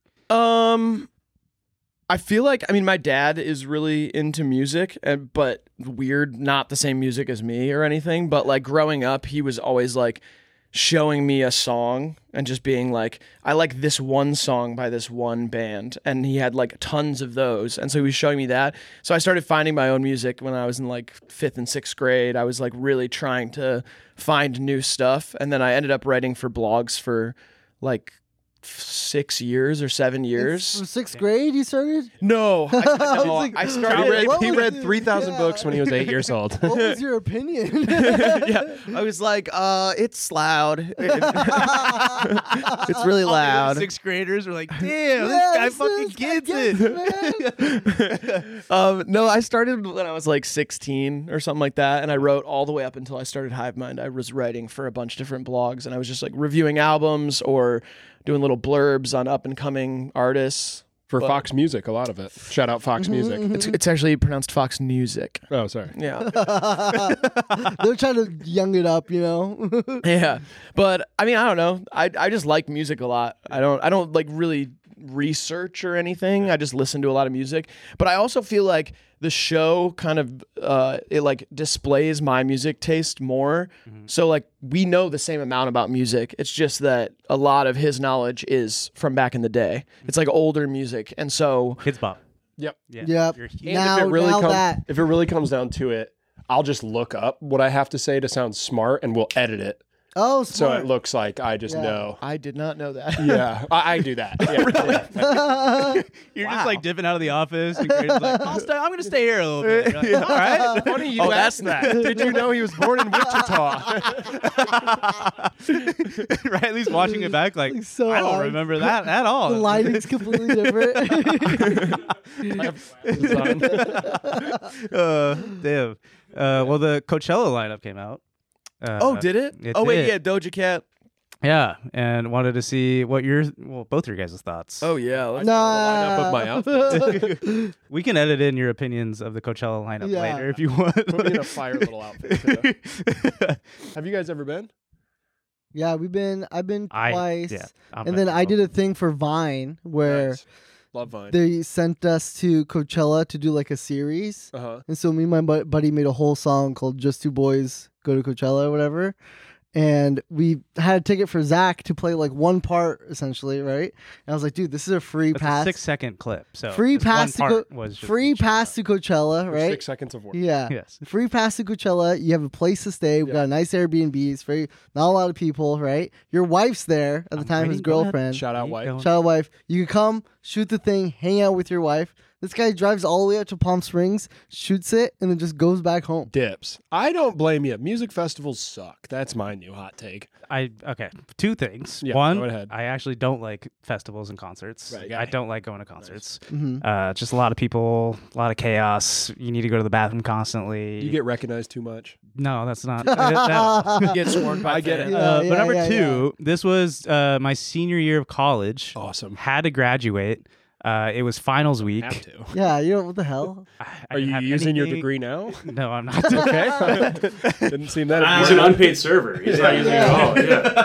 I feel like my dad is really into music, but weird, not the same music as me or anything. But like growing up, he was always like showing me a song and just being like, I like this one song by this one band, and he had like tons of those, and so he was showing me that. So I started finding my own music when I was in like 5th and 6th grade. I was like really trying to find new stuff, and then I ended up writing for blogs for like 6 years or 7 years. From 6th grade, you started? No, I started. What He was read it? 3,000 Yeah. books when he was 8 years old. What was your opinion? Yeah, I was like, it's loud. It's really loud. 6th graders were like, damn, Yeah, this guy this fucking guy gets it. man. No, I started when I was like 16 or something like that, and I wrote all the way up until I started Hivemind. I was writing for a bunch of different blogs, and I was just like reviewing albums or doing little blurbs on up and coming artists. For Fox Music, a lot of it. Shout out Fox Music. It's actually pronounced Fox Music. Oh, sorry. Yeah. They're trying to young it up, you know. Yeah, but I don't know. I just like music a lot. I don't like really research or anything. I just listen to a lot of music. But I also feel like the show kind of it like displays my music taste more. So like we know the same amount about music. It's just that a lot of his knowledge is from back in the day. It's like older music, and so Kids Bop. Yep. Yep. You're huge. And Now- if it really that. if it really comes down to it, I'll just look up what I have to say to sound smart, and we'll edit it Oh, so smart. it looks like I just Yeah. know. I did not know that. Yeah, I do that. Yeah. You're just like dipping out of the office. And Grady's like, I'm going to stay here a little bit. You're like, all right. Funny you Oh, asked that. Did you know he was born in Wichita? Right? At least watching it back, like, so I don't odd. remember that at all. The lighting's completely different. Damn. Well, the Coachella lineup came out. Oh, did it? It Oh wait, did. yeah, Doja Cat. Yeah, and wanted to see what both your guys' thoughts. Oh yeah. let's- lineup of my outfits. We can edit in your opinions of the Coachella lineup Yeah. later if you want. Put me in a fire little outfit. Too. Have you guys ever been? Yeah, I've been twice. And then I did a thing for Vine where Nice. Love Vine. they sent us to Coachella to do like a series. Uh-huh. And so me and my buddy made a whole song called Just Two Boys Go to Coachella or whatever. And we had a ticket for Zach to play like one part essentially, right? And I was like, dude, this is a free That's pass. a 6-second clip. So Free this pass one to part was just free pass to Coachella, For right? 6 seconds of work. Yeah. Yes. Free pass to Coachella. You have a place to stay. We got a nice Airbnb. It's very not a lot of people, right? Your wife's there at the time, his girlfriend. Shout out wife. Shout out wife. You can come, shoot the thing, hang out with your wife. This guy drives all the way up to Palm Springs, shoots it, and then just goes back home. Dips. I don't blame you. Music festivals suck. That's my new hot take. Okay. 2 things. Yeah, One, go ahead. I actually don't like festivals and concerts. Right. I don't like going to concerts. Mm-hmm. Just a lot of people, a lot of chaos. You need to go to the bathroom constantly. You get recognized too much. No, that's not. that- Get sworn by I get it. fans. but number 2, this was my senior year of college. Awesome. Had to graduate. It was finals week. Have to. Yeah, you know what the hell? I Are didn't you have using your anything- degree now? No, I'm not. Okay. Didn't seem that He's an important. unpaid server. He's not using it all.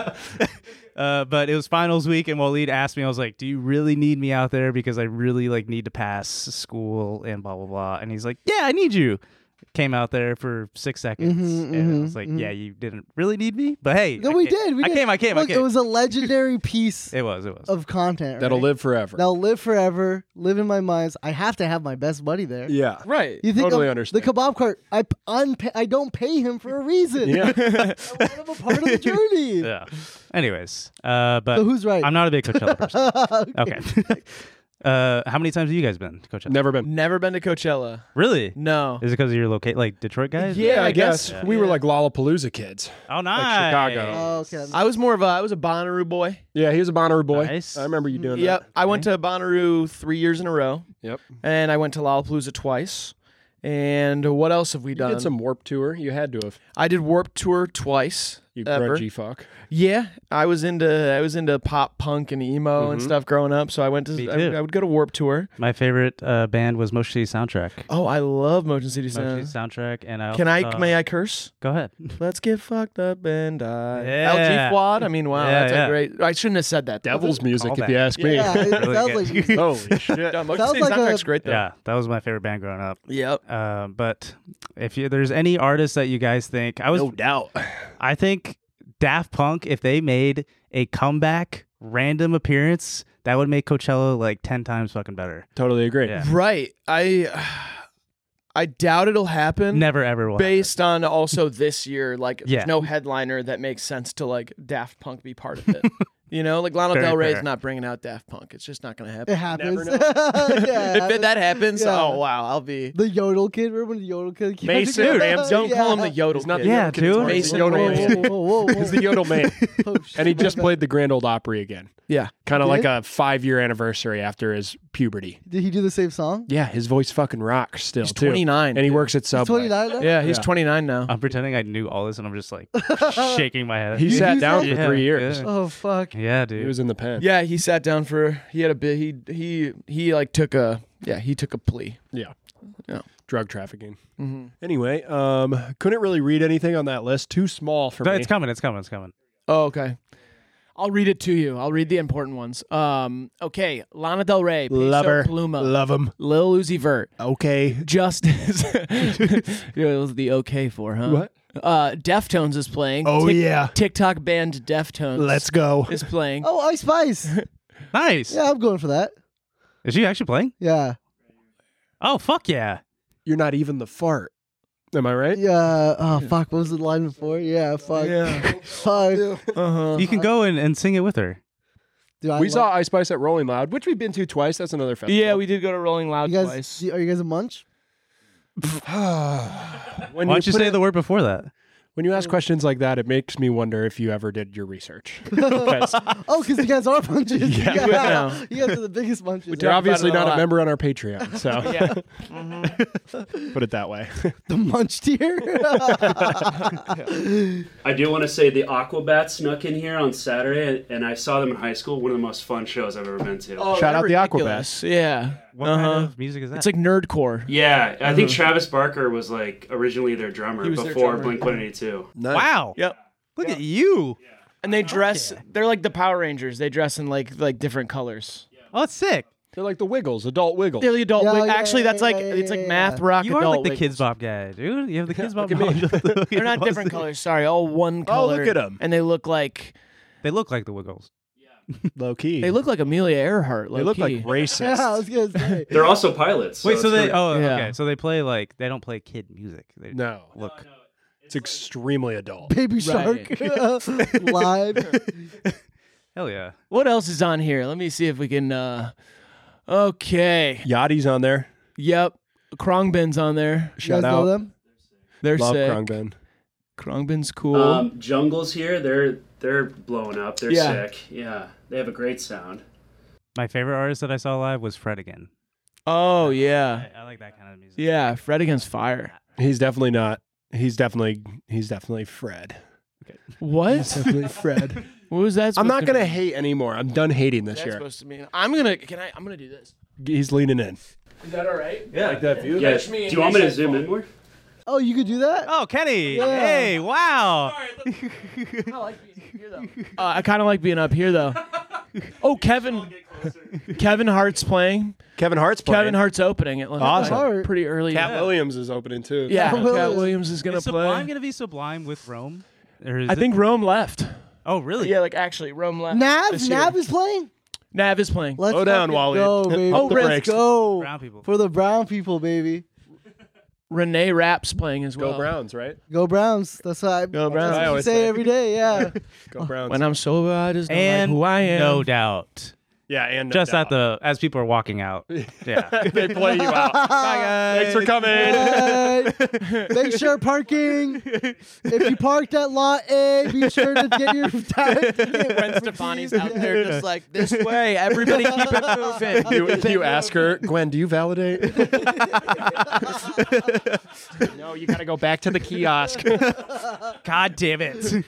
Yeah. But it was finals week, and Waleed asked me, I was like, "Do you really need me out there? Because I really like need to pass school and blah blah blah." And he's like, "Yeah, I need you." Came out there for 6 seconds, and I was like, "Yeah, you didn't really need me, but hey, No, I we came. did. We I did. came. Look, it was a legendary piece It was. of content. That'll right? live forever. That'll live forever. Live in my minds. I have to have my best buddy there. Yeah. Right. You think Totally of understand. the kebab cart? I don't pay him for a reason. Yeah. I want him a part of the journey. Yeah. Anyways, but So who's right? I'm not a big Coachella person. Okay. How many times have you guys been to Coachella? Never been. Never been to Coachella. Really? No. Is it because of your like Detroit guys? Yeah, I guess. Yeah. We were like Lollapalooza kids. Oh, nice. Like Chicago. Oh, okay. I was more of I was a Bonnaroo boy. Yeah, he was a Bonnaroo boy. Nice. I remember you doing Yep. that. I went to Bonnaroo 3 years in a row. Yep. And I went to Lollapalooza twice. And what else have we You done? did some Warped Tour. You had to have. I did Warped Tour twice. You ever. grungy fuck. Yeah, I was into pop punk and emo and stuff growing up, so I went Me to too. I would go to Warped Tour. My favorite band was Motion City Soundtrack. Oh, I love Motion City Motion Sound. City Soundtrack, and I Can I also- may I curse? Go ahead. Let's get fucked up and die. Yeah. LG Quad. I mean, wow, Yeah, that's yeah. a great. I shouldn't have said that. Devil's music, if Callback. you ask me. Yeah, it Really sounds good. like music. Holy shit. No, Motion Sounds City like Soundtrack's a- great though. Yeah, that was my favorite band growing up. Yep. But if there's any artist that you guys think, No doubt. I think Daft Punk, if they made a comeback random appearance, that would make Coachella like 10 times fucking better. Totally agree. Yeah. Right. I doubt it'll happen. Never ever will. Based on also this year, like Yeah. there's no headliner that makes sense to like Daft Punk be part of it. You know, like Lana Very Del Rey's fair. not bringing out Daft Punk. It's just not going to It happen. happens. Never Yeah, If that happens, Yeah. oh wow, I'll be. The Yodel Kid, remember when the Yodel Kid came Mason together? Ramsey. Don't call him Yeah. the Yodel He's not Kid. the Yeah, Yodel Kid, it's dude. Mason Yodel Yodel Man. Man. Whoa. He's the Yodel Man. Oh, shit. And he just played the Grand Ole Opry again. Yeah. Kind of He like did? a 5-year anniversary after his puberty. Did he do the same song? Yeah, his voice fucking rocks still, He's too. 29. And he works at He's Subway. 29 now? Yeah, he's Yeah. 29 now. I'm pretending I knew all this, and I'm just like shaking my head. He You sat said- down for Yeah, 3 years. yeah. Oh, fuck. Yeah, dude. He was in the pen. Yeah, he sat down for. He had a bit. He like took a. Yeah, he took a plea. Yeah. Yeah. Drug trafficking. Mm-hmm. Anyway, couldn't really read anything on that list. Too small for But me. it's coming. It's coming. It's coming. Oh, okay. I'll read it to you. I'll read the important ones. Okay, Lana Del Rey, Peso Love her. Pluma, Love him. Lil Uzi Vert, Okay. Justice. It was the okay for, huh? What? Deftones is playing. Oh, yeah. TikTok band Deftones. Let's go. is playing. Oh, Ice Spice. Nice. Yeah, I'm going for that. Is she actually playing? Yeah. Oh, fuck yeah. You're not even the fart. Am I right? Yeah. Oh, fuck. What was the line before? Yeah, fuck. Yeah. Fuck. Uh-huh. You can go and sing it with her. Dude, I We love- saw Ice Spice at Rolling Loud, which we've been to twice. That's another festival. Yeah, we did go to Rolling Loud You guys, twice. are you guys a munch? When Why don't you put say it- the word before that? When you ask questions like that, it makes me wonder if you ever did your research. Because Oh, because you guys are munches. Yeah. Yeah. You guys are the biggest munches. you're talk about obviously it a not a lot. member on our Patreon, so Yeah. put it that way. The munch tier. I do want to say the Aquabats snuck in here on Saturday, and I saw them in high school. One of the most fun shows I've ever been to. Shout out the Ridiculous. Yeah. What Uh-huh. kind of music is that? It's like nerdcore. Yeah, I think Travis Barker was like originally their drummer He was their before drummer. Blink-182. wow. Yep. Look at you. And they dress. They're like the Power Rangers. They dress in like different colors. Oh, it's sick. They're like the Wiggles, adult Wiggles. They're the adult. Yeah, yeah, Actually, that's like yeah, it's like yeah, math yeah. rock. You are adult like the Wiggles. Kids Bop guy, dude. You have the Kids Bop look at me. knowledge. They're not different colors. Sorry, all one color. look at 'em. And they look like They look like the Wiggles. Low key. they look like Amelia Earhart. They look like yeah, racist. I was gonna say. They're also pilots. Wait, so it's they? great. Oh, Yeah. okay. So they play like they don't play kid music. They No, look. it's extremely adult. Baby Shark live. Hell yeah. What else is on here? Let me see if we can. Okay. Yachty's on there. Yep. Krongbin's on there. You Shout guys know out. them? They're Love sick. Khruangbin. Krongbin's cool. Jungle's here. They're blowing up. They're Yeah. sick. Yeah, they have a great sound. My favorite artist that I saw live was Fred again. oh yeah. I like that kind of music. Yeah. Fred Against Fire. He's definitely not. He's definitely Fred. What? Definitely Fred. What was that? I'm supposed not to gonna mean? hate anymore. I'm done hating this That's year. supposed to mean. I'm gonna do this. He's leaning in. Is that all right? Yeah, Like that view? Yeah. Catch me in Do you want me to his zoom headphone. in more? Oh, you could do that? Oh, Kenny. Yeah. Hey, wow. I like being up here though. I kind of like being up here though. Oh, Kevin Hart's playing. Kevin Hart's playing. Kevin Hart's opening it. Like, Awesome. Hart. Pretty early. Cat Williams is opening too. Yeah, Cat Cat Williams. Williams is gonna Is play. Sublime gonna be Sublime with Rome? Or is I it- think Rome left. Oh, really? Yeah, like actually, Rome left. Nav? this year. Nav is playing? Nav is playing. Let's Slow down, fucking Wally. go, baby. Pump the Let's brakes. go. Brown people. For the brown people, baby. Renee Rapp's playing as well. Go Browns, right? Go Browns. That's what I, Go that's Browns. what I you always say say. every day, yeah. Go Browns. When I'm sober, I just don't And like who I am. no doubt, Yeah, and Just as people are walking out. Yeah. they play you out. Bye guys. Thanks for coming. Make sure parking. If you parked at lot A, be sure to get your tire. Gwen Stefani's out there just like, this way, everybody keep it moving. You ask her, Gwen, do you validate? No, you got to go back to the kiosk. God damn it.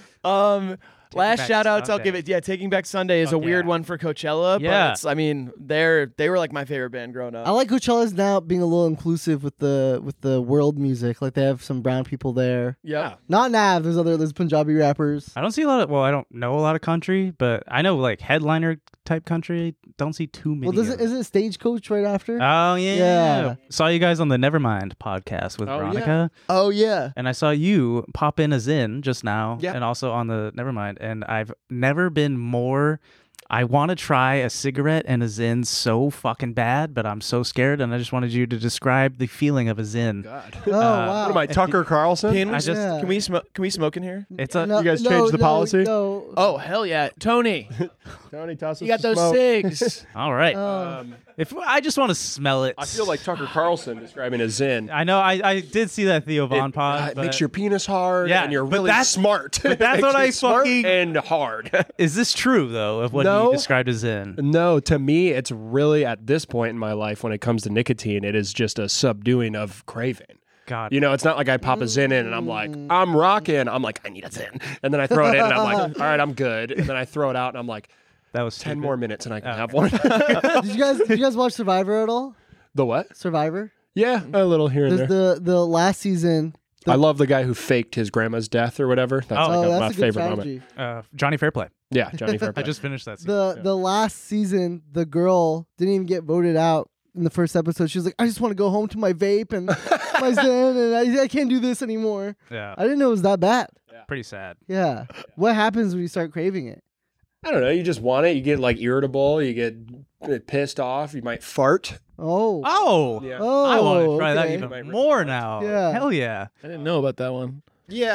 Last Back shout outs I'll Sunday. give it. Yeah, Taking Back Sunday is a Fuck weird yeah. one for Coachella. Yeah. But it's, I mean, they were like my favorite band growing up. I like Coachella's now being a little inclusive with the world music. Like they have some brown people there. Yeah. Not Nav. There's Punjabi rappers. I don't see a lot of, well, I don't know a lot of country, but I know like headliner type country. Don't see too many. Well, of them. isn't it Stagecoach right after? Oh, yeah. Yeah. Saw you guys on the Nevermind podcast with Oh, Veronica. Oh yeah. And I saw you pop in a Zin just now, Yeah. and also on the Nevermind. And I've never been more. I want to try a cigarette and a Zin so fucking bad, but I'm so scared. And I just wanted you to describe the feeling of a Zin. God. Oh wow. What am I, Tucker Carlson? Can we, I just- Yeah. can we smoke? Can we smoke in here? It's a. No, You guys no, changed the no, policy? No. Oh hell yeah, Tony! Tony, toss You us got some those smoke. cigs. All right. Oh. If I just want to smell it. I feel like Tucker Carlson describing a Zen. I know. I did see that Theo Von pod. It but makes your penis hard, Yeah, and you're but really that's- smart. but that's It what makes I you smart fucking- and hard. Is this true though of what No. he described as Zin? No, to me, it's really at this point in my life when it comes to nicotine, it is just a subduing of craving. God. You know, it's not like I pop a Zin in and I'm like, I'm rocking. I'm like, I need a Zin. And then I throw it in and I'm like, all right, I'm good. And then I throw it out and I'm like, That was 10 stupid. more minutes and I can have one. Did you guys watch Survivor at all? The what? Survivor. Yeah, a little here and There's there. the last season. I love the guy who faked his grandma's death or whatever. That's Oh, like Oh, my that's a good favorite moment. strategy. Johnny Fairplay. Yeah, Johnny Fairplay. I just finished that. Scene. The last season, the girl didn't even get voted out in the first episode. She was like, I just want to go home to my vape and my Zen, and I can't do this anymore. Yeah. I didn't know it was that bad. Pretty sad. Yeah. What happens when you start craving it? I don't know. You just want it. You get like irritable. You get pissed off. You might fart. Oh. Oh. Yeah. Oh, I want to try okay. that even more now. Yeah. Hell yeah. I didn't know about that one. Yeah,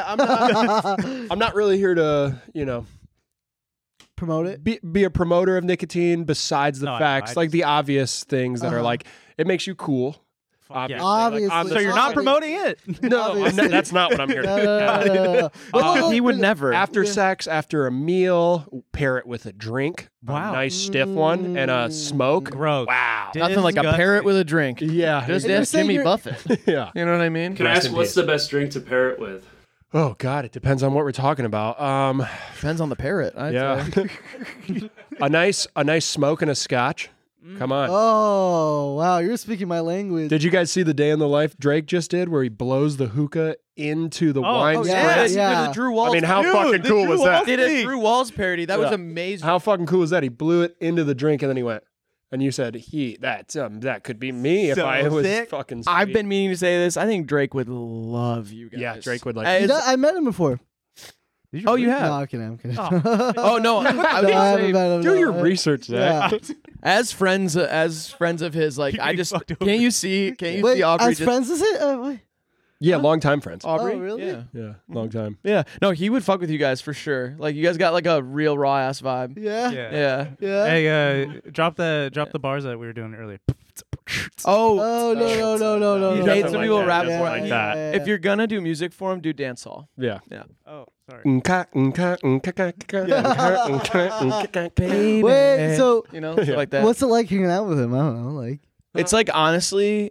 I'm not really here to, Promote it. be a promoter of nicotine besides the No, I know. facts, I like just- the obvious things that are Uh-huh. like it makes you cool. Yeah. Obviously. I'm So you're not promoting it. No, Obviously. that's not what I'm here to No, do. no, no. He would never. After sex, after a meal, pair it with a drink, Wow. a nice stiff one, and a smoke. Gross. Wow. Nothing like a parrot with a drink. Yeah. Just And you're ask saying Jimmy you're- Buffett. Yeah. You know what I mean? Can I Rest ask in what's peace. the best drink to pair it with? Oh God, it depends on what we're talking about. Depends on the parrot. I'd Yeah. say. a nice smoke and a scotch. Come on. Oh, wow. You're speaking my language. Did you guys see the day in the life Drake just did where he blows the hookah into the wine yeah. spread? Yeah. The Drew Walls. I mean, how Dude, fucking the cool Drew was Walls that? did a Drew Walls parody. That was Yeah. amazing. How fucking cool is that? He blew it into the drink and then he went, and you said, that could be me if So I was sick. fucking I've sweet." been meaning to say this. I think Drake would love you guys. Yeah, Drake would like- As- You know, I met him before. oh, you No, have. I'm kidding. I'm kidding. Oh no, I was No, I gonna haven't say, met him, Do no. your research, Zach. Yeah. as friends of his, like I You just fucked over. can't you see Wait, Aubrey as just friends is it? Wait. Yeah, long-time friends. Aubrey? Oh, really? Yeah. Yeah, long time. Yeah. No, he would fuck with you guys for sure. Like you guys got like a real raw ass vibe. Yeah. Yeah. Yeah. Hey, drop the bars that we were doing earlier. Oh. Oh no. You made definitely some like people that, rap definitely for like it. that. If you're gonna do music for him, do dance hall. Yeah. Oh, sorry. Wait, so You know, shit like that. what's it like hanging out with him? I don't know. Like, It's like honestly,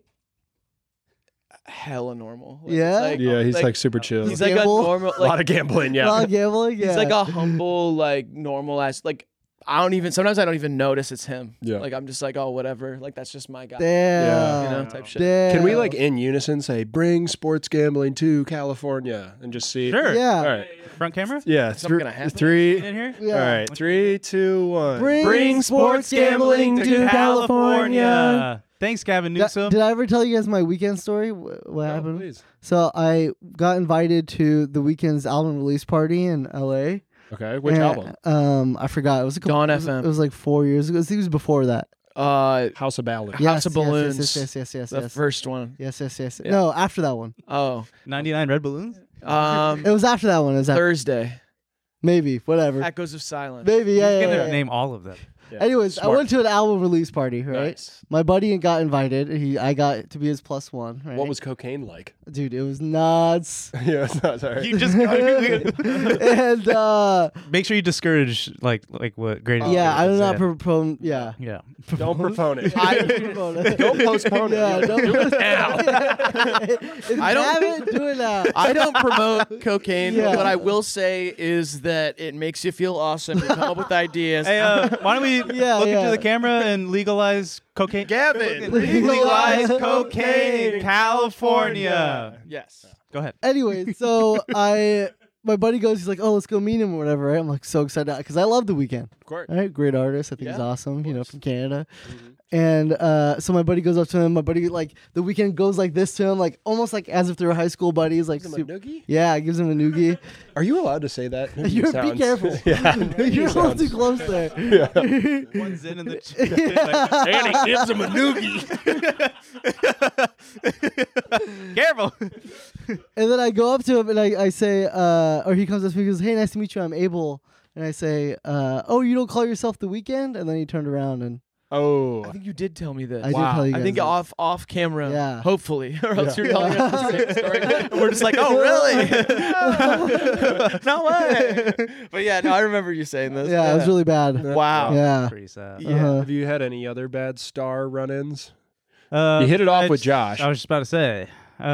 hella normal. Like, Yeah? it's Yeah, he's like super chill. he's like a Gamble? normal. A lot Like of gambling, a lot yeah. of gambling. Yeah. he's like a humble, like normal ass. Like sometimes I don't even notice it's him. Yeah. Like I'm just like, oh whatever. Like that's just my guy. Damn. You know, type shit. Damn. Can we like in unison say bring sports gambling to California and just see? Sure. Yeah. All right. Front camera? Yeah. Something gonna happen? Three. In here? Yeah. All right. 3, 2, 1. Bring sports gambling to California. Thanks, Gavin Did Newsom. I ever tell you guys my weekend story? What happened? Please. So I got invited to the weekend's album release party in LA. Okay. Which And, album? I forgot. It was a couple, Dawn it was, FM. It was like 4 years ago. It was before that. House of Ballad. House of Balloons. Yes. The first one. Yes. Yeah. No, after that one. Oh. 99 Red Balloons? It was after that one. It was after, Thursday. maybe whatever. Echoes of Silence. Maybe You're yeah. gonna yeah. name all of them. Anyways, I Smart. went to an album release party, right? Nice. My buddy got invited. I got to be his +1, right? What was cocaine like? Dude, it was nuts. Yeah, it's not sorry. You just And make sure you discourage like what grade. yeah, I do not yeah. Yeah. Don't propone it. Don't postpone it. Yeah, don't do it now. If I don't- you haven't, do it now. I don't promote cocaine, Yeah. but what I will say is that it makes you feel awesome. You come up with ideas. Hey, why don't we Yeah, look yeah. into the camera and legalize cocaine? Gavin. Legalize cocaine in California. Yes. Go ahead. Anyway, so my buddy goes, he's like, oh, let's go meet him or whatever, right? I'm like so excited because I love The Weeknd. Of course. Right? Great artist. I think he's Yeah, awesome, of course. from Canada. Mhm. And so my buddy goes up to him. My buddy, like, The Weeknd goes like this to him, like almost like as if they were high school buddies. Like, Give him a noogie? yeah, gives him a noogie. Are you allowed to say that? Noogie Be sounds- careful. Yeah. You're a little too close there. Yeah. One's in and the And he gives him a noogie. Careful. And then I go up to him and I say, or he comes up to me and goes, hey, nice to meet you. I'm Abel. And I say, oh, you don't call yourself The Weeknd? And then he turned around and Oh. I think you did tell me this. I did tell you I guys think that. off camera, Yeah. hopefully, or else Yeah. you're telling us the same story. And we're just like, oh, really? No way. But yeah, no, I remember you saying this. yeah, it was really bad. Wow. Yeah. Pretty sad. Yeah. Uh-huh. Have you had any other bad star run-ins? You You hit it off with Josh. I was just about to say.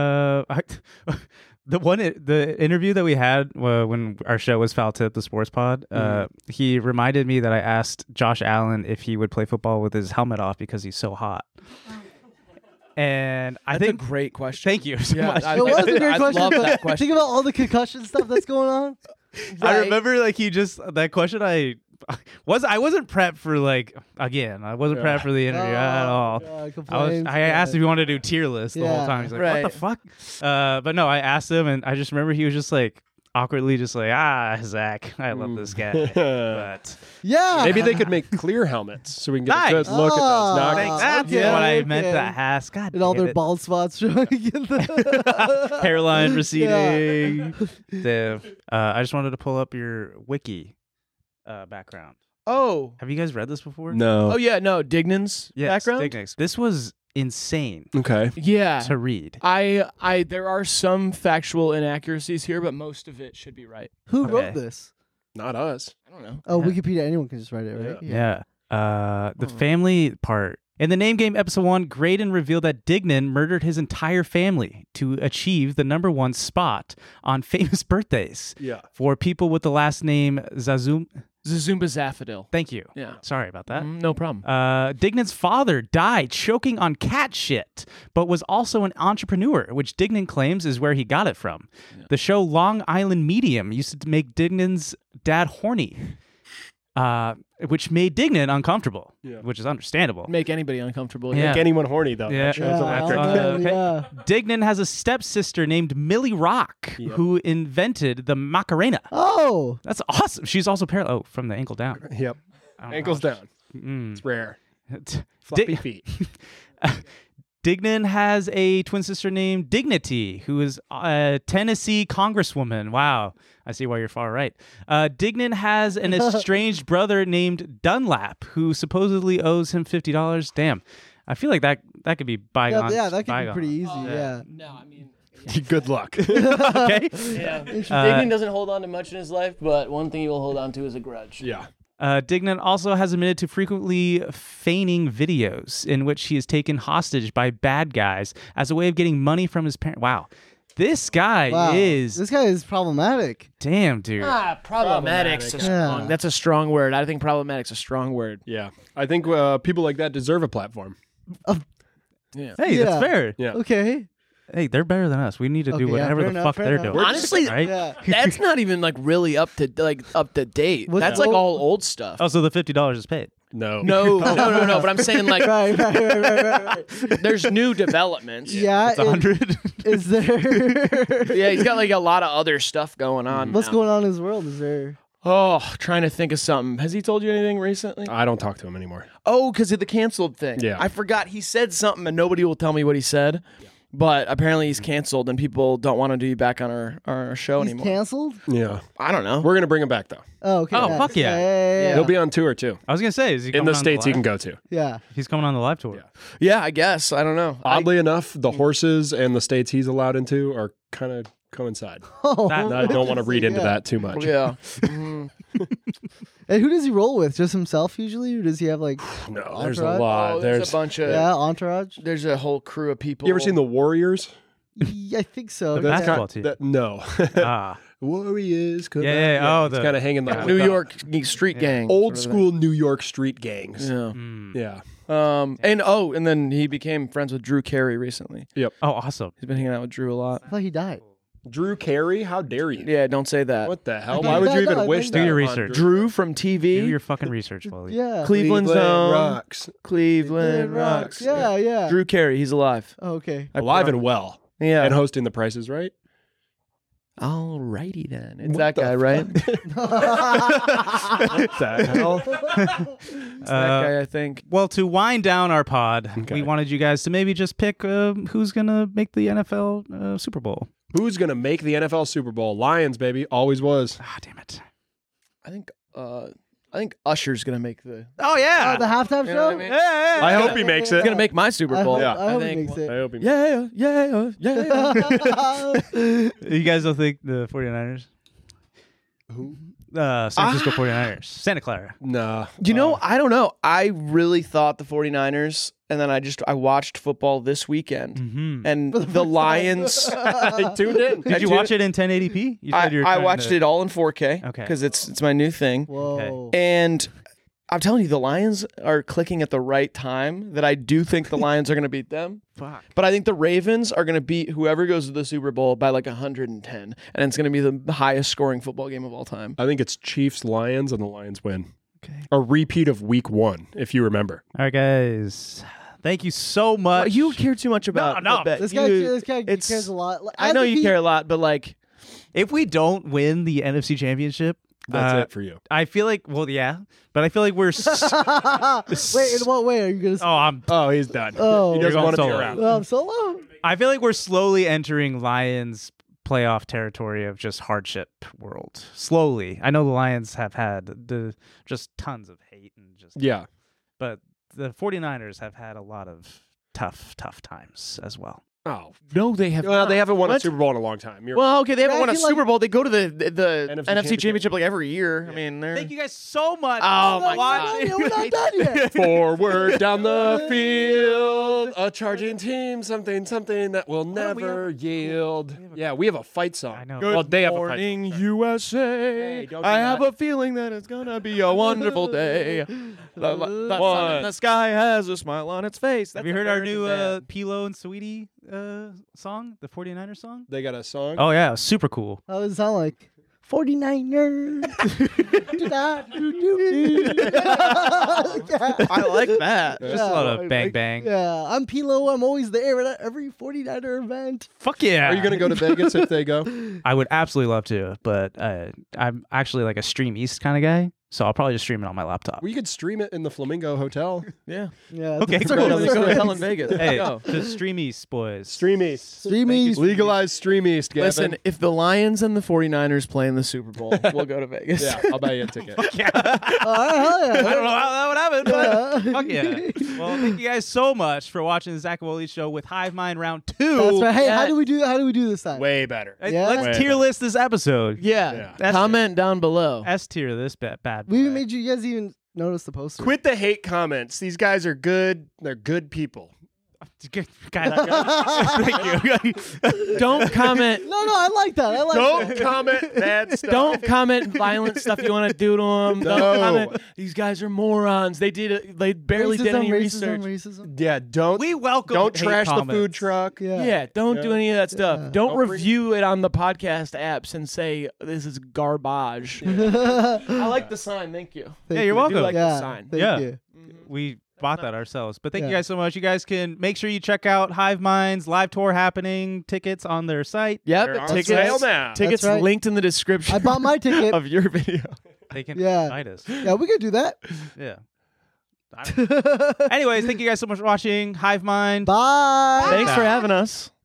The interview that we had when our show was Foul Tip, the sports pod, he reminded me that I asked Josh Allen if he would play football with his helmet off because he's so hot. And I That's think a great question. thank you so Yeah, much. I- It was a great I question. love but that question. Think about all the concussion stuff that's going on. I remember like he just that question I wasn't prepped for I wasn't prepped for the interview at all. God, I asked if he wanted to do tier list the whole time. He's like, Right. what the fuck? But no, I asked him, and I just remember he was just like awkwardly just like, Zach, I love this guy. But Yeah. Maybe they could make clear helmets so we can get Nice. a good look at Oh, those knockouts. that's okay, what I okay. meant to ask. God and all damn their it. bald spots showing. Hairline receding. Damn. I just wanted to pull up your wiki background. Oh. Have you guys read this before? No. Oh, yeah, no, Dignan's Yes, background? Dignix. This was insane Okay. Yeah. to read. I there are some factual inaccuracies here, but most of it should be right. Who Okay. wrote this? Not us. I don't know. Oh, Yeah. Wikipedia. Anyone can just write it, right? Yeah. The family part. In the Name Game Episode 1, Graydon revealed that Dignan murdered his entire family to achieve the #1 spot on famous birthdays Yeah. for people with the last name Zazum. Zazumba Zafadil. Thank you. Yeah. Sorry about that. No problem. Dignan's father died choking on cat shit, but was also an entrepreneur, which Dignan claims is where he got it from. The show Long Island Medium used to make Dignan's dad horny, which made Dignan uncomfortable, Yeah. which is understandable. Make anybody uncomfortable. Yeah. Make anyone horny though. Yeah. That shows Yeah, electric. okay. yeah. Dignan has a stepsister named Millie Rock, Yep. who invented the Macarena. Oh, That's awesome. She's also from the ankle down. Yep. I don't know Ankles how down. Mm. It's rare. Di- Floppy feet. Dignan has a twin sister named Dignity, who is a Tennessee congresswoman. Wow. I see why you're far right. Dignan has an estranged brother named Dunlap, who supposedly owes him $50. Damn. I feel like that could be bygone. yeah, that could be bygone. pretty easy. Yeah. No, I mean, Good luck. Okay. yeah. Dignan doesn't hold on to much in his life, but one thing he will hold on to is a grudge. Yeah. Dignan also has admitted to frequently feigning videos in which he is taken hostage by bad guys as a way of getting money from his parents. Wow. This guy Wow. is This guy is problematic. damn, dude. Problematic's Yeah. that's a strong word. I think problematic's a strong word. Yeah. I think people like that deserve a platform. Yeah. Hey, Yeah. that's fair. Yeah. Okay. Hey, they're better than us. We need to Okay, do yeah, whatever fair the enough, fuck fair they're enough. doing. Honestly, right? Yeah. That's not even like really up to date. What's That's like old- all old stuff. Oh, so the $50 is paid. No. No. But I'm saying like Right. Right. there's new developments. Yeah. It's 100. Is there? Yeah, he's got like a lot of other stuff going on. What's now. going on in his world? Is there? Oh, trying to think of something. Has he told you anything recently? I don't talk to him anymore. Oh, because of the canceled thing. Yeah. I forgot he said something and nobody will tell me what he said. But apparently he's canceled, and people don't want to do you back on our show He's anymore. canceled? Yeah. I don't know. We're going to bring him back, though. Oh, okay. Oh, nice. fuck yeah. Yeah. He'll be on tour, too. I was gonna say, is he In coming the on states he live? can go to. Yeah. He's coming on the live tour. Yeah. Yeah, I guess. I don't know. Oddly enough, the horses and the states he's allowed into are kind of coincide. Oh, That- I don't want to read into yeah. that too much. Yeah. Mhm. And who does he roll with? Just himself usually, or does he have like No, there's a Entourage? lot. Oh, there's a bunch of. entourage? There's a whole crew of people. You ever seen the Warriors? Yeah, I think so. The Yeah. basketball team. No. Ah, Warriors. come Yeah, out. yeah, oh, it's the- kind of hanging like New with York street gang? old sort of school New York street gangs. thing. Yeah. Yeah. And then he became friends with Drew Carey recently. oh, awesome. He's been hanging out with Drew a lot. I thought he died. Drew Carey, how dare you? Yeah, don't say that. What the hell? I Why would think you that- even I wish think that? Do your on research. Drew from Do TV. your fucking research, Chloe. Yeah. Cleveland Zone. rocks. Cleveland Rocks. Yeah, yeah. Drew Carey, he's alive. Oh, okay. Alive and well. Yeah. And hosting the prices, right? Alrighty then. It's What that the guy, right? What the hell? It's that guy, I think. Well, to wind down our pod, Okay. we wanted you guys to maybe just pick who's gonna make the NFL Super Bowl. Who's going to make the NFL Super Bowl? Lions, baby. Always was. Ah, damn it. I think Usher's gonna make the. Oh yeah. The halftime You know show? what I mean? Yeah, yeah, I yeah. hope he makes He's it. gonna make my Super I Bowl. hope, Yeah. I hope he think. makes it. I hope he Yeah. You guys don't think the 49ers? Who? San Francisco 49ers. Santa Clara. Nah. You know, I don't know. I really thought the 49ers, and then I watched football this weekend, Mm-hmm. and the Lions. I tuned in. Did you watch it in 1080p? You said you were I trying watched to- it all in 4K. Okay. Because it's my new thing. Whoa. And I'm telling you, the Lions are clicking at the right time. That I do think the Lions are going to beat them. Fuck. But I think the Ravens are going to beat whoever goes to the Super Bowl by like 110, and it's going to be the highest scoring football game of all time. I think it's Chiefs Lions and the Lions win. Okay. A repeat of week 1, if you remember. All right, guys. Thank you so much. You care too much about No, the bet. This guy it's- cares a lot. Like, I know think you care a lot, but like, If we don't win the NFC Championship, That's it for you. I feel like, well, yeah, but I feel like we're. Wait, in what way are you gonna? Oh, he's done. Oh. He You're doesn't going want to be solo. around. Solo? I feel like we're slowly entering Lions playoff territory of just hardship world. Slowly. I know the Lions have had just tons of hate and just, Yeah. but the 49ers have had a lot of tough times as well. Oh. no, they have. Well, they haven't won a What? Super Bowl in a long time. You're Well, okay, they haven't I won a feel like- Super Bowl. They go to the NFC NFC Championship like every year. I mean, they're. Thank you guys so much. Oh, for my watching. God. We're not done yet. Forward down the field, a charging team, something that will do we never have? yield. We have a- Yeah, we have a fight song. I know. Well, they have morning, a fight. USA. Hey, don't do I have that. a feeling that it's gonna be a wonderful day. The sun One. in the sky has a smile on its face. Have That's you heard our American new Dad. Pilo and Sweetie song? The 49ers song? They got a song. Oh, yeah. Super cool. How does it sound like? 49ers. I like that. Just a lot of bang bang. Yeah, I'm Pilo. I'm always there at every 49er event. Fuck yeah. Are you going to go to Vegas if they go? I would absolutely love to, but I'm actually like a Stream East kind of guy, so I'll probably just stream it on my laptop. We could stream it in the Flamingo Hotel. Yeah. Yeah. Okay, that's cool. what Go it to is. hell in Vegas. Hey, Go. the Stream East boys. Stream East. Stream East. Legalize Stream East, Gavin. Listen, if the Lions and the 49ers play in the Super Bowl, we'll go to Vegas. Yeah, I'll buy you a ticket. All right, hell yeah. I don't know how that would happen, but Yeah. fuck yeah. Well, thank you guys so much for watching the Zach and Wooly Show with Hive Mind Round 2. That's right. Hey, Yeah. how do we do this time? Way better. Yeah. Let's Way tier better. list this episode. Yeah. That's Comment down below. S tier this bad boy. We even made you guys even notice the poster. Quit the hate comments. These guys are good. They're good people. Thank you. Don't comment. No, I like that. I like Don't that. comment bad stuff. Don't comment violent stuff you want to do to them. No. Don't comment. These guys are morons. They barely did any research. Racism. Yeah, don't We welcome don't hate trash the comments. food truck. Yeah, don't do Yeah. any of that stuff. Yeah. Don't Don't bring- review it on the podcast apps and say this is garbage. I like the sign. Thank you. Thank Yeah, you're you. welcome. I do like Yeah, the sign. thank Yeah. you. We bought that ourselves. But thank you Yeah. guys so much. You guys can make sure you check out Hive Mind's live tour happening tickets on their site. Yep. They're on Tickets, sale now. tickets That's right. linked in the description I bought my ticket. of your video. They can Yeah. invite us. Yeah, we could do that. Yeah. Anyways, thank you guys so much for watching Hive Mind. Bye. Thanks for having us.